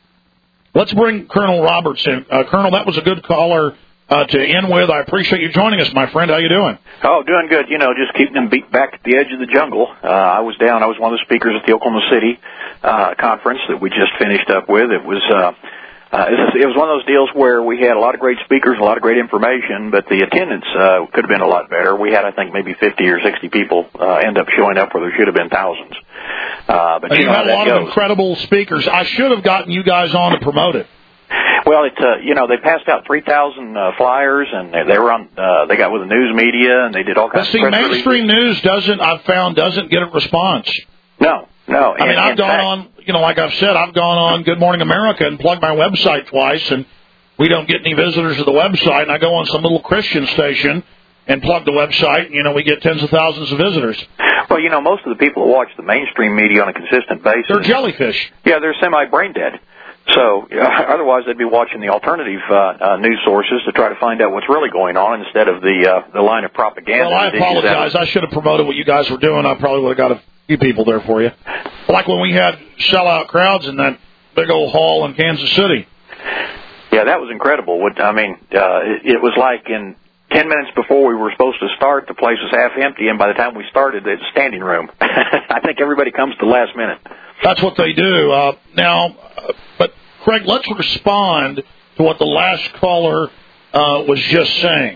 Let's bring Colonel Roberts in. Uh, Colonel, that was a good caller. Uh, to end with, I appreciate you joining us, my friend. How you doing? Oh, doing good. You know, just keeping them beat back at the edge of the jungle. Uh, I was down. I was one of the speakers at the Oklahoma City uh, conference that we just finished up with. It was uh, uh, it was one of those deals where we had a lot of great speakers, a lot of great information, but the attendance uh, could have been a lot better. We had, I think, maybe fifty or sixty people uh, end up showing up where there should have been thousands. Uh, but you, you know had a lot goes. of incredible speakers. I should have gotten you guys on to promote it. Well, it uh, you know they passed out three thousand uh, flyers, and they, they were on. Uh, they got with the news media, and they did all kinds But see, of press mainstream news doesn't. I've found doesn't get a response. No, no. I mean, in, I've in gone fact, on. You know, like I've said, I've gone on Good Morning America and plugged my website twice, and we don't get any visitors to the website. And I go on some little Christian station and plug the website, and you know, we get tens of thousands of visitors. Well, you know, most of the people that watch the mainstream media on a consistent basis, they're jellyfish. Yeah, they're semi-brain dead. So uh, otherwise, they'd be watching the alternative uh, uh, news sources to try to find out what's really going on instead of the uh, the line of propaganda. Well, I apologize. I should have promoted what you guys were doing. I probably would have got a few people there for you. Like when we had sellout crowds in that big old hall in Kansas City. Yeah, that was incredible. What I mean, uh, it, it was like in ten minutes before we were supposed to start, the place was half empty, and by the time we started, it's standing room. I think everybody comes to the last minute. That's what they do. Uh, now, uh, but, Craig, let's respond to what the last caller uh, was just saying.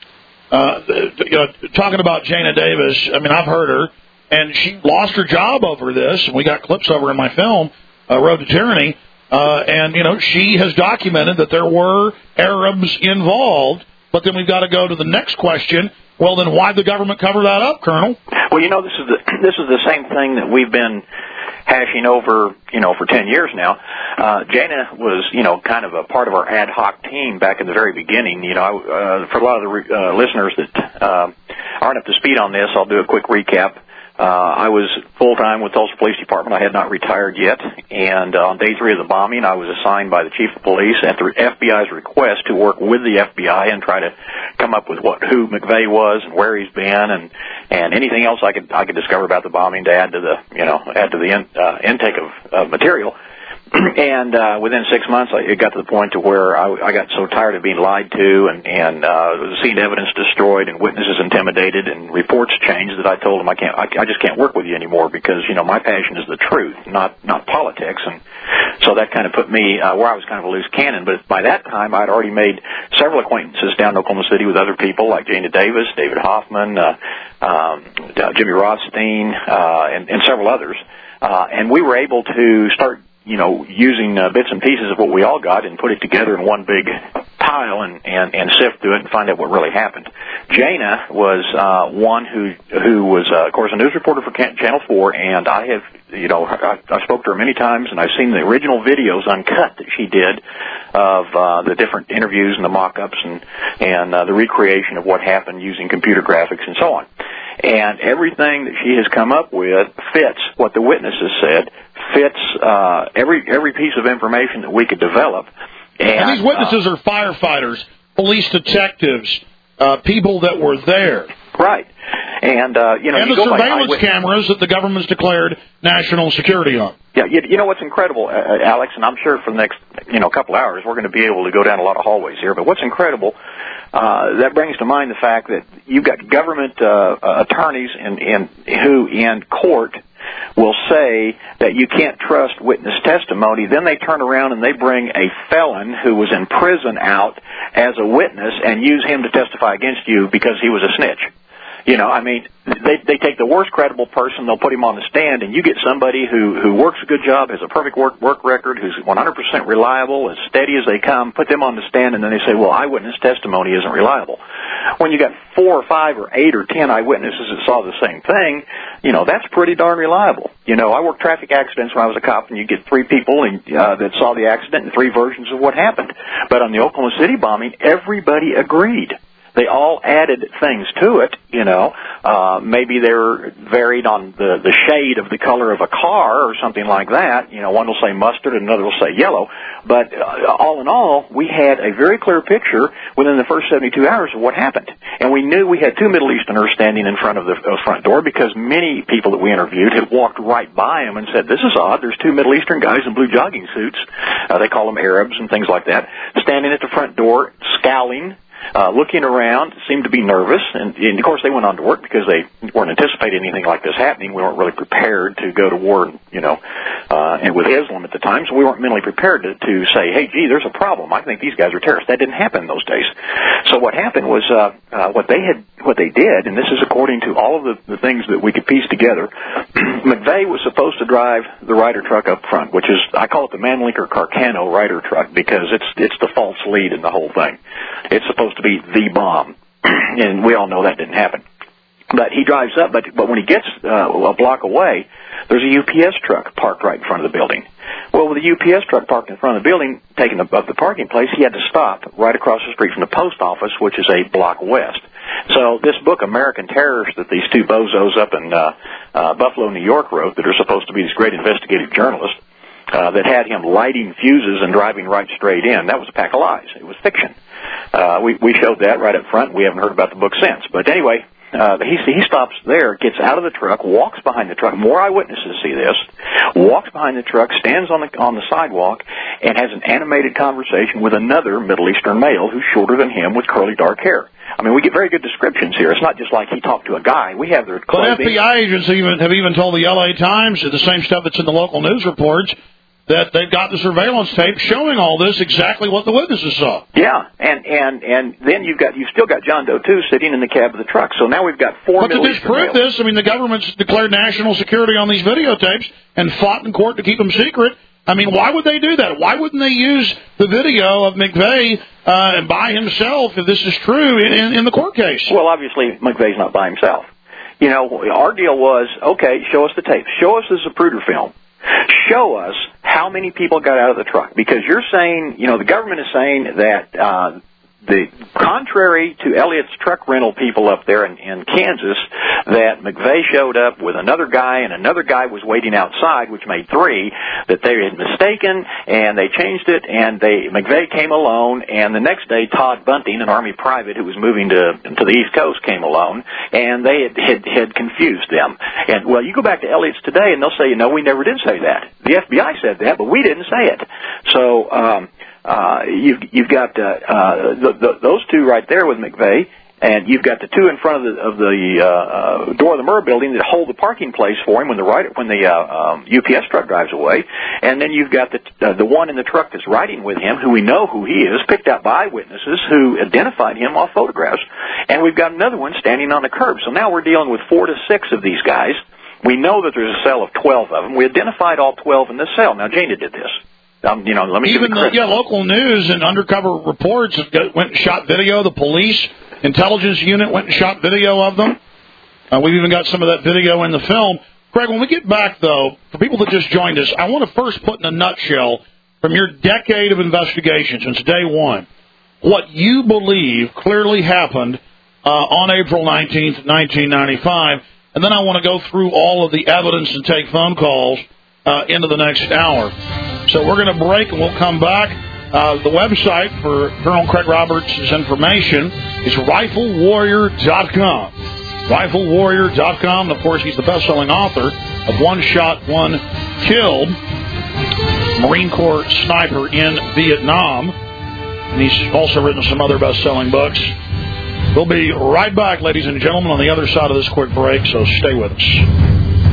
Uh, you know, talking about Jana Davis, I mean, I've heard her, and she lost her job over this, and we got clips of her in my film, uh, Road to Tyranny, uh, and, you know, she has documented that there were Arabs involved, but then we've got to go to the next question. Well, then why did the government cover that up, Colonel? Well, you know, this is the this is the same thing that we've been hashing over, you know, for ten years now. Uh, Jana was, you know, kind of a part of our ad hoc team back in the very beginning. You know, uh, for a lot of the uh, listeners that uh, aren't up to speed on this, I'll do a quick recap. Uh, I was full-time with Tulsa Police Department. I had not retired yet. And uh, on day three of the bombing, I was assigned by the Chief of Police at the F B I's request to work with the F B I and try to come up with what who McVeigh was and where he's been and, and anything else I could I could discover about the bombing to add to the, you know, add to the in, uh, intake of uh, material. and uh, within six months, I, it got to the point to where I, I got so tired of being lied to and, and uh, seeing evidence destroyed and witnesses intimidated and reports changed that I told them I can't, I, I just can't work with you anymore because, you know, my passion is the truth, not not politics. And so that kind of put me uh, where I was kind of a loose cannon. But by that time, I'd already made several acquaintances down in Oklahoma City with other people like Jana Davis, David Hoffman, uh, um, uh, Jimmy Rothstein, uh, and, and several others. Uh, and we were able to start, you know, using uh, bits and pieces of what we all got and put it together in one big pile and, and, and sift through it and find out what really happened. Jana was uh, one who who was, uh, of course, a news reporter for Channel four, and I have, you know, I, I spoke to her many times, and I've seen the original videos uncut that she did of uh, the different interviews and the mock-ups and, and uh, the recreation of what happened using computer graphics and so on. And everything that she has come up with fits what the witnesses said, fits uh, every every piece of information that we could develop. And, and these witnesses uh, are firefighters, police detectives, uh, people that were there. Right. And, uh, you know, and you the go by surveillance eyewitness cameras that the government's declared national security on. Yeah, you, you know what's incredible, uh, Alex, and I'm sure for the next, you know, couple hours we're going to be able to go down a lot of hallways here, but what's incredible, uh, that brings to mind the fact that you've got government uh, uh, attorneys in, in, who in court will say that you can't trust witness testimony. Then they turn around and they bring a felon who was in prison out as a witness and use him to testify against you because he was a snitch. You know, I mean, they they take the worst credible person, they'll put him on the stand, and you get somebody who who works a good job, has a perfect work work record, who's one hundred percent reliable, as steady as they come, put them on the stand, and then they say, well, eyewitness testimony isn't reliable. When you got four or five or eight or ten eyewitnesses that saw the same thing, you know, that's pretty darn reliable. You know, I worked traffic accidents when I was a cop, and you get three people and, uh, that saw the accident and three versions of what happened. But on the Oklahoma City bombing, everybody agreed. They all added things to it, you know. Uh, maybe they were varied on the, the shade of the color of a car or something like that. You know, one will say mustard and another will say yellow. But uh, all in all, we had a very clear picture within the first seventy-two hours of what happened. And we knew we had two Middle Easterners standing in front of the uh, front door because many people that we interviewed had walked right by them and said, this is odd. There's two Middle Eastern guys in blue jogging suits. Uh, they call them Arabs and things like that, standing at the front door, scowling. Uh, looking around, seemed to be nervous, and, and of course they went on to work because they weren't anticipating anything like this happening. We weren't really prepared to go to war, you know, uh, and with Islam at the time, so we weren't mentally prepared to, to say, hey, gee, there's a problem. I think these guys are terrorists. That didn't happen in those days. So what happened was uh, uh, what they had, what they did, and this is according to all of the, the things that we could piece together. McVeigh was supposed to drive the Ryder truck up front, which is, I call it the Manlinker Carcano Ryder truck because it's it's the false lead in the whole thing. It's supposed to be the bomb, and we all know that didn't happen. But he drives up, but but when he gets uh, a block away, there's a U P S truck parked right in front of the building. Well, with the U P S truck parked in front of the building, taking up the parking place, he had to stop right across the street from the post office, which is a block west. So this book, American Terrorists, that these two bozos up in uh, uh, Buffalo, New York wrote, that are supposed to be these great investigative journalists, uh, that had him lighting fuses and driving right straight in, that was a pack of lies. It was fiction. Uh, we, we showed that right up front. We haven't heard about the book since. But anyway, uh, he, he stops there, gets out of the truck, walks behind the truck. More eyewitnesses see this. Walks behind the truck, stands on the on the sidewalk, and has an animated conversation with another Middle Eastern male who's shorter than him with curly dark hair. I mean, we get very good descriptions here. It's not just like he talked to a guy. We have their clothing. But F B I agents even have even told the L A Times, the same stuff that's in the local news reports, that they've got the surveillance tape showing all this, exactly what the witnesses saw. Yeah, and and and then you've got you've still got John Doe too sitting in the cab of the truck. So now we've got four. But Middle to disprove this, I mean, the government's declared national security on these videotapes and fought in court to keep them secret. I mean, why would they do that? Why wouldn't they use the video of McVeigh uh, by himself, if this is true, in, in the court case? Well, obviously, McVeigh's not by himself. You know, our deal was, okay, show us the tape. Show us the Zapruder film. Show us how many people got out of the truck. Because you're saying, you know, the government is saying that uh, the contrary to Elliott's truck rental people up there in, in Kansas, that McVeigh showed up with another guy and another guy was waiting outside, which made three, that they had mistaken and they changed it, and they McVeigh came alone, and the next day Todd Bunting, an Army private who was moving to to the East Coast, came alone, and they had, had, had confused them. And, well, you go back to Elliott's today and they'll say, you know, we never did say that. The F B I said that, but we didn't say it. So, um, Uh, you've, you've got uh, uh, the, the, those two right there with McVeigh, and you've got the two in front of the, of the uh, uh, door of the Murrah building that hold the parking place for him when the rider, when the uh, um, U P S truck drives away, and then you've got the uh, the one in the truck that's riding with him, who we know who he is, picked out by eyewitnesses who identified him off photographs, and we've got another one standing on the curb. So now we're dealing with four to six of these guys. We know that there's a cell of twelve of them. We identified all twelve in this cell. Now, Jana did this. Um, you know, let me Even the, yeah, local news and undercover reports went and shot video. The police intelligence unit went and shot video of them. Uh, we've even got some of that video in the film. Craig, when we get back, though, for people that just joined us, I want to first put in a nutshell, from your decade of investigation since day one, what you believe clearly happened uh, on April nineteenth, nineteen ninety-five, and then I want to go through all of the evidence and take phone calls uh, into the next hour. So we're going to break, and we'll come back. Uh, the website for Colonel Craig Roberts' information is rifle warrior dot com. rifle warrior dot com. And, of course, he's the best-selling author of One Shot, One Killed, Marine Corps Sniper in Vietnam. And he's also written some other best-selling books. We'll be right back, ladies and gentlemen, on the other side of this quick break, so stay with us.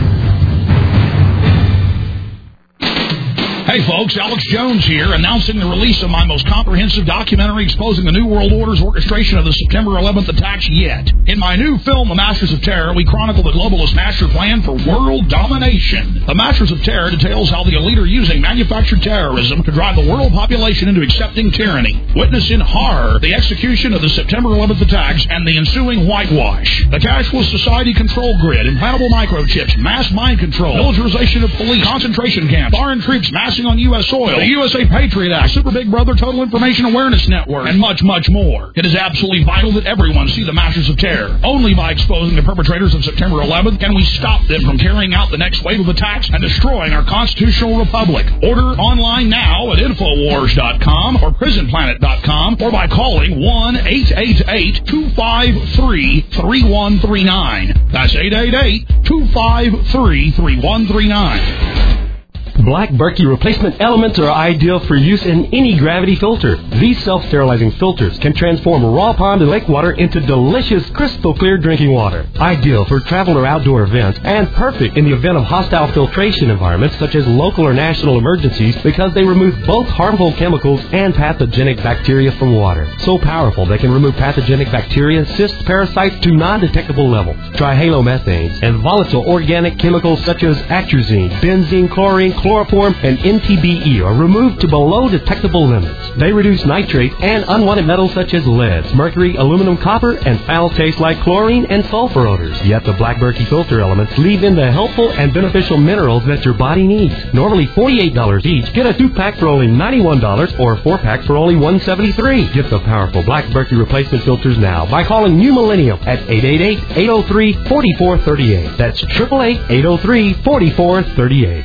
Hey folks, Alex Jones here, announcing the release of my most comprehensive documentary exposing the New World Order's orchestration of the September eleventh attacks yet. In my new film, The Masters of Terror, we chronicle the globalist master plan for world domination. The Masters of Terror details how the elite are using manufactured terrorism to drive the world population into accepting tyranny. Witness in horror the execution of the September eleventh attacks and the ensuing whitewash. The cashless society control grid, implantable microchips, mass mind control, militarization of police, concentration camps, foreign troops massing on U S soil, the U S A Patriot Act, Super Big Brother Total Information Awareness Network, and much, much more. It is absolutely vital that everyone see the Masters of Terror. Only by exposing the perpetrators of September eleventh can we stop them from carrying out the next wave of attacks and destroying our constitutional republic. Order online now at Infowars dot com or Prison Planet dot com or by calling one eight eight eight, two five three, three one three nine. That's eight eight eight, two five three, three one three nine. Black Berkey replacement elements are ideal for use in any gravity filter. These self-sterilizing filters can transform raw pond and lake water into delicious, crystal clear drinking water. Ideal for travel or outdoor events, and perfect in the event of hostile filtration environments such as local or national emergencies, because they remove both harmful chemicals and pathogenic bacteria from water. So powerful they can remove pathogenic bacteria, cysts, parasites to non-detectable levels. Trihalomethanes and volatile organic chemicals such as atrazine, benzene, chlorine, chloroform, and N T B E are removed to below detectable limits. They reduce nitrate and unwanted metals such as lead, mercury, aluminum, copper, and foul taste like chlorine and sulfur odors. Yet the Black Berkey filter elements leave in the helpful and beneficial minerals that your body needs. Normally forty-eight dollars each, get a two-pack for only ninety-one dollars or a four-pack for only one hundred seventy-three dollars. Get the powerful Black Berkey replacement filters now by calling New Millennium at eight eight eight, eight oh three, four four three eight. That's eight eight eight, eight oh three, four four three eight.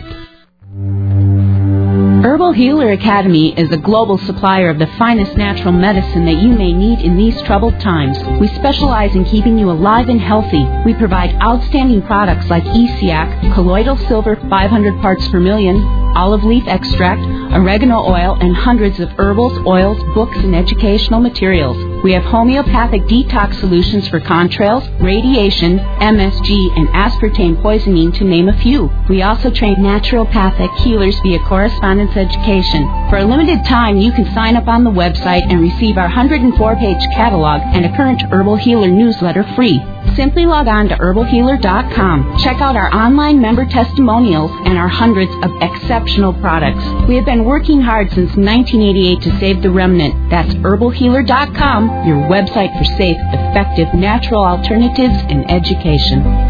Herbal Healer Academy is a global supplier of the finest natural medicine that you may need in these troubled times. We specialize in keeping you alive and healthy. We provide outstanding products like E C A C, colloidal silver five hundred parts per million, olive leaf extract, oregano oil, and hundreds of herbals, oils, books, and educational materials. We have homeopathic detox solutions for contrails, radiation, M S G, and aspartame poisoning, to name a few. We also train naturopathic healers via correspondence education. For a limited time, you can sign up on the website and receive our one hundred four page catalog and a current Herbal Healer newsletter free. Simply log on to herbal healer dot com. Check out our online member testimonials and our hundreds of exceptional products. We have been working hard since nineteen eighty-eight to save the remnant. That's herbal healer dot com, your website for safe, effective, natural alternatives and education.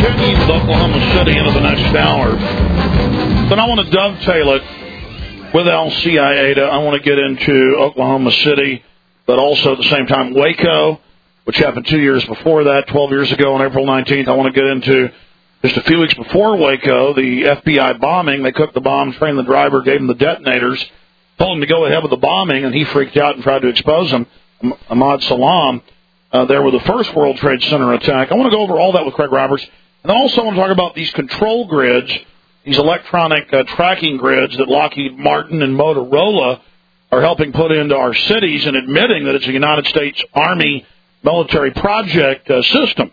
continue with Oklahoma City into the next hour. Then I want to dovetail it with Al Qaeda. I want to get into Oklahoma City, but also at the same time Waco, which happened two years before that, twelve years ago on April nineteenth. I want to get into just a few weeks before Waco, the F B I bombing. They cooked the bomb, trained the driver, gave him the detonators, told him to go ahead with the bombing, and he freaked out and tried to expose him. Ahmad Salam, uh, there with the first World Trade Center attack. I want to go over all that with Craig Roberts. And I also want to talk about these control grids, these electronic uh, tracking grids that Lockheed Martin and Motorola are helping put into our cities and admitting that it's a United States Army military project uh, system.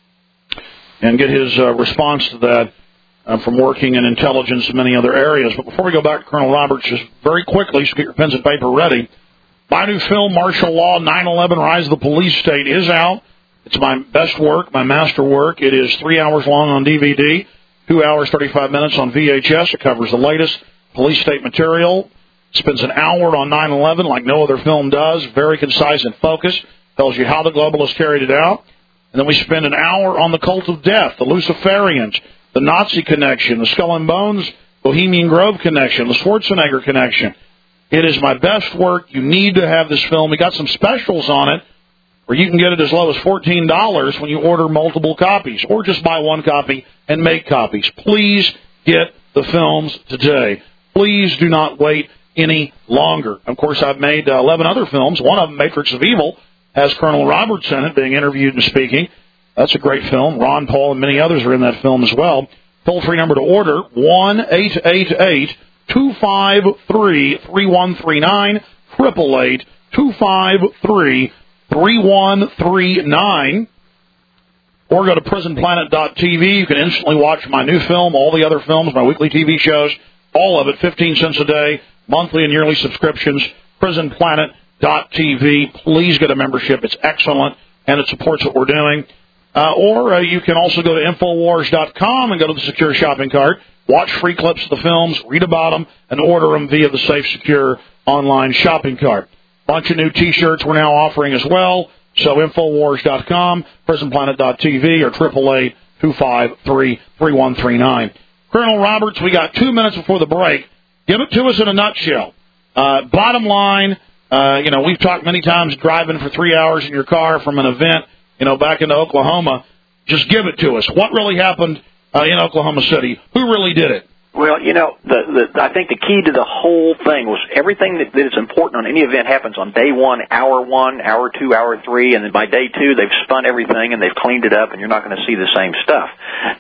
And get his uh, response to that uh, from working in intelligence and many other areas. But before we go back to Colonel Roberts, just very quickly, so get your pens and paper ready. My new film, Martial Law, nine eleven, Rise of the Police State, is out. It's my best work, my master work. It is three hours long on D V D, two hours, thirty-five minutes on V H S. It covers the latest police state material. Spends an hour on nine eleven like no other film does. Very concise and focused. Tells you how the globalists carried it out. And then we spend an hour on the cult of death, the Luciferians, the Nazi connection, the Skull and Bones, Bohemian Grove connection, the Schwarzenegger connection. It is my best work. You need to have this film. We got some specials on it where you can get it as low as fourteen dollars when you order multiple copies, or just buy one copy and make copies. Please get the films today. Please do not wait any longer. Of course, I've made uh, eleven other films. One of them, Matrix of Evil, has Colonel Roberts in it, being interviewed and speaking. That's a great film. Ron Paul and many others are in that film as well. Toll-free number to order, one eight eight eight, two five three, three one three nine, eight eight eight, two five three, three one three nine. Or go to prison planet dot t v. You can instantly watch my new film, all the other films, my weekly T V shows, all of it, fifteen cents a day, monthly and yearly subscriptions, prison planet dot t v. Please get a membership. It's excellent, and it supports what we're doing. Uh, or uh, you can also go to infowars dot com and go to the secure shopping cart, watch free clips of the films, read about them, and order them via the safe, secure online shopping cart. Bunch of new T-shirts we're now offering as well. So infowars dot com, prison planet dot t v, or eight eight eight, two five three, three one three nine. Colonel Roberts, we got two minutes before the break. Give it to us in a nutshell. Uh, bottom line, uh, you know, we've talked many times driving for three hours in your car from an event, you know, back into Oklahoma. Just give it to us. What really happened uh, in Oklahoma City? Who really did it? Well, you know, the, the, I think the key to the whole thing was everything that, that is important on any event happens on day one, hour one, hour two, hour three, and then by day two they've spun everything and they've cleaned it up, and you're not going to see the same stuff.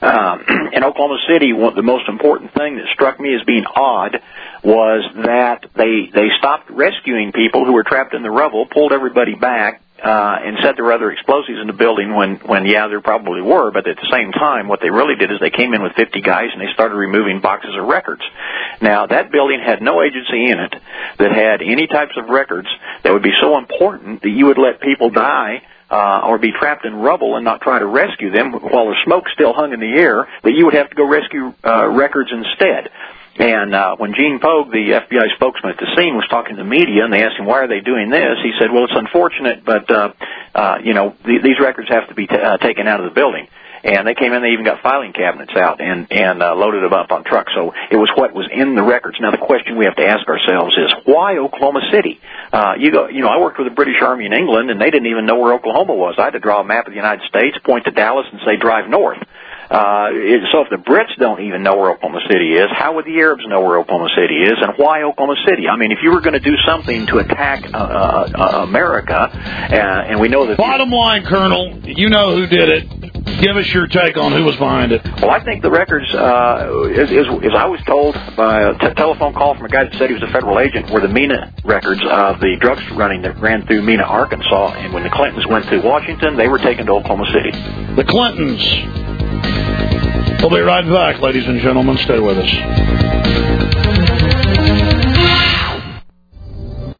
Um, in Oklahoma City, one, the most important thing that struck me as being odd was that they they stopped rescuing people who were trapped in the rubble, pulled everybody back, Uh, and said there were other explosives in the building when, when, yeah, there probably were, but at the same time, what they really did is they came in with fifty guys and they started removing boxes of records. Now, that building had no agency in it that had any types of records that would be so important that you would let people die uh, or be trapped in rubble and not try to rescue them while the smoke still hung in the air, that you would have to go rescue uh, records instead. And uh, when Gene Pogue, the F B I spokesman at the scene, was talking to the media, and they asked him, why are they doing this? He said, well, it's unfortunate, but, uh, uh, you know, th- these records have to be t- uh, taken out of the building. And they came in, they even got filing cabinets out and, and uh, loaded them up on trucks. So it was what was in the records. Now, the question we have to ask ourselves is, why Oklahoma City? Uh, you go, you know, I worked with the British Army in England, and they didn't even know where Oklahoma was. I had to draw a map of the United States, point to Dallas, and say, drive north. Uh, it, so if the Brits don't even know where Oklahoma City is, how would the Arabs know where Oklahoma City is, and why Oklahoma City? I mean, if you were going to do something to attack uh, uh, America, uh, and we know that... Bottom line, Colonel, you know who did it. Give us your take on who was behind it. Well, I think the records, uh, as, as, as I was told by a t- telephone call from a guy that said he was a federal agent, were the MENA records of the drugs running that ran through Mena, Arkansas, and when the Clintons went to Washington, they were taken to Oklahoma City. The Clintons. We'll be right back, ladies and gentlemen. Stay with us.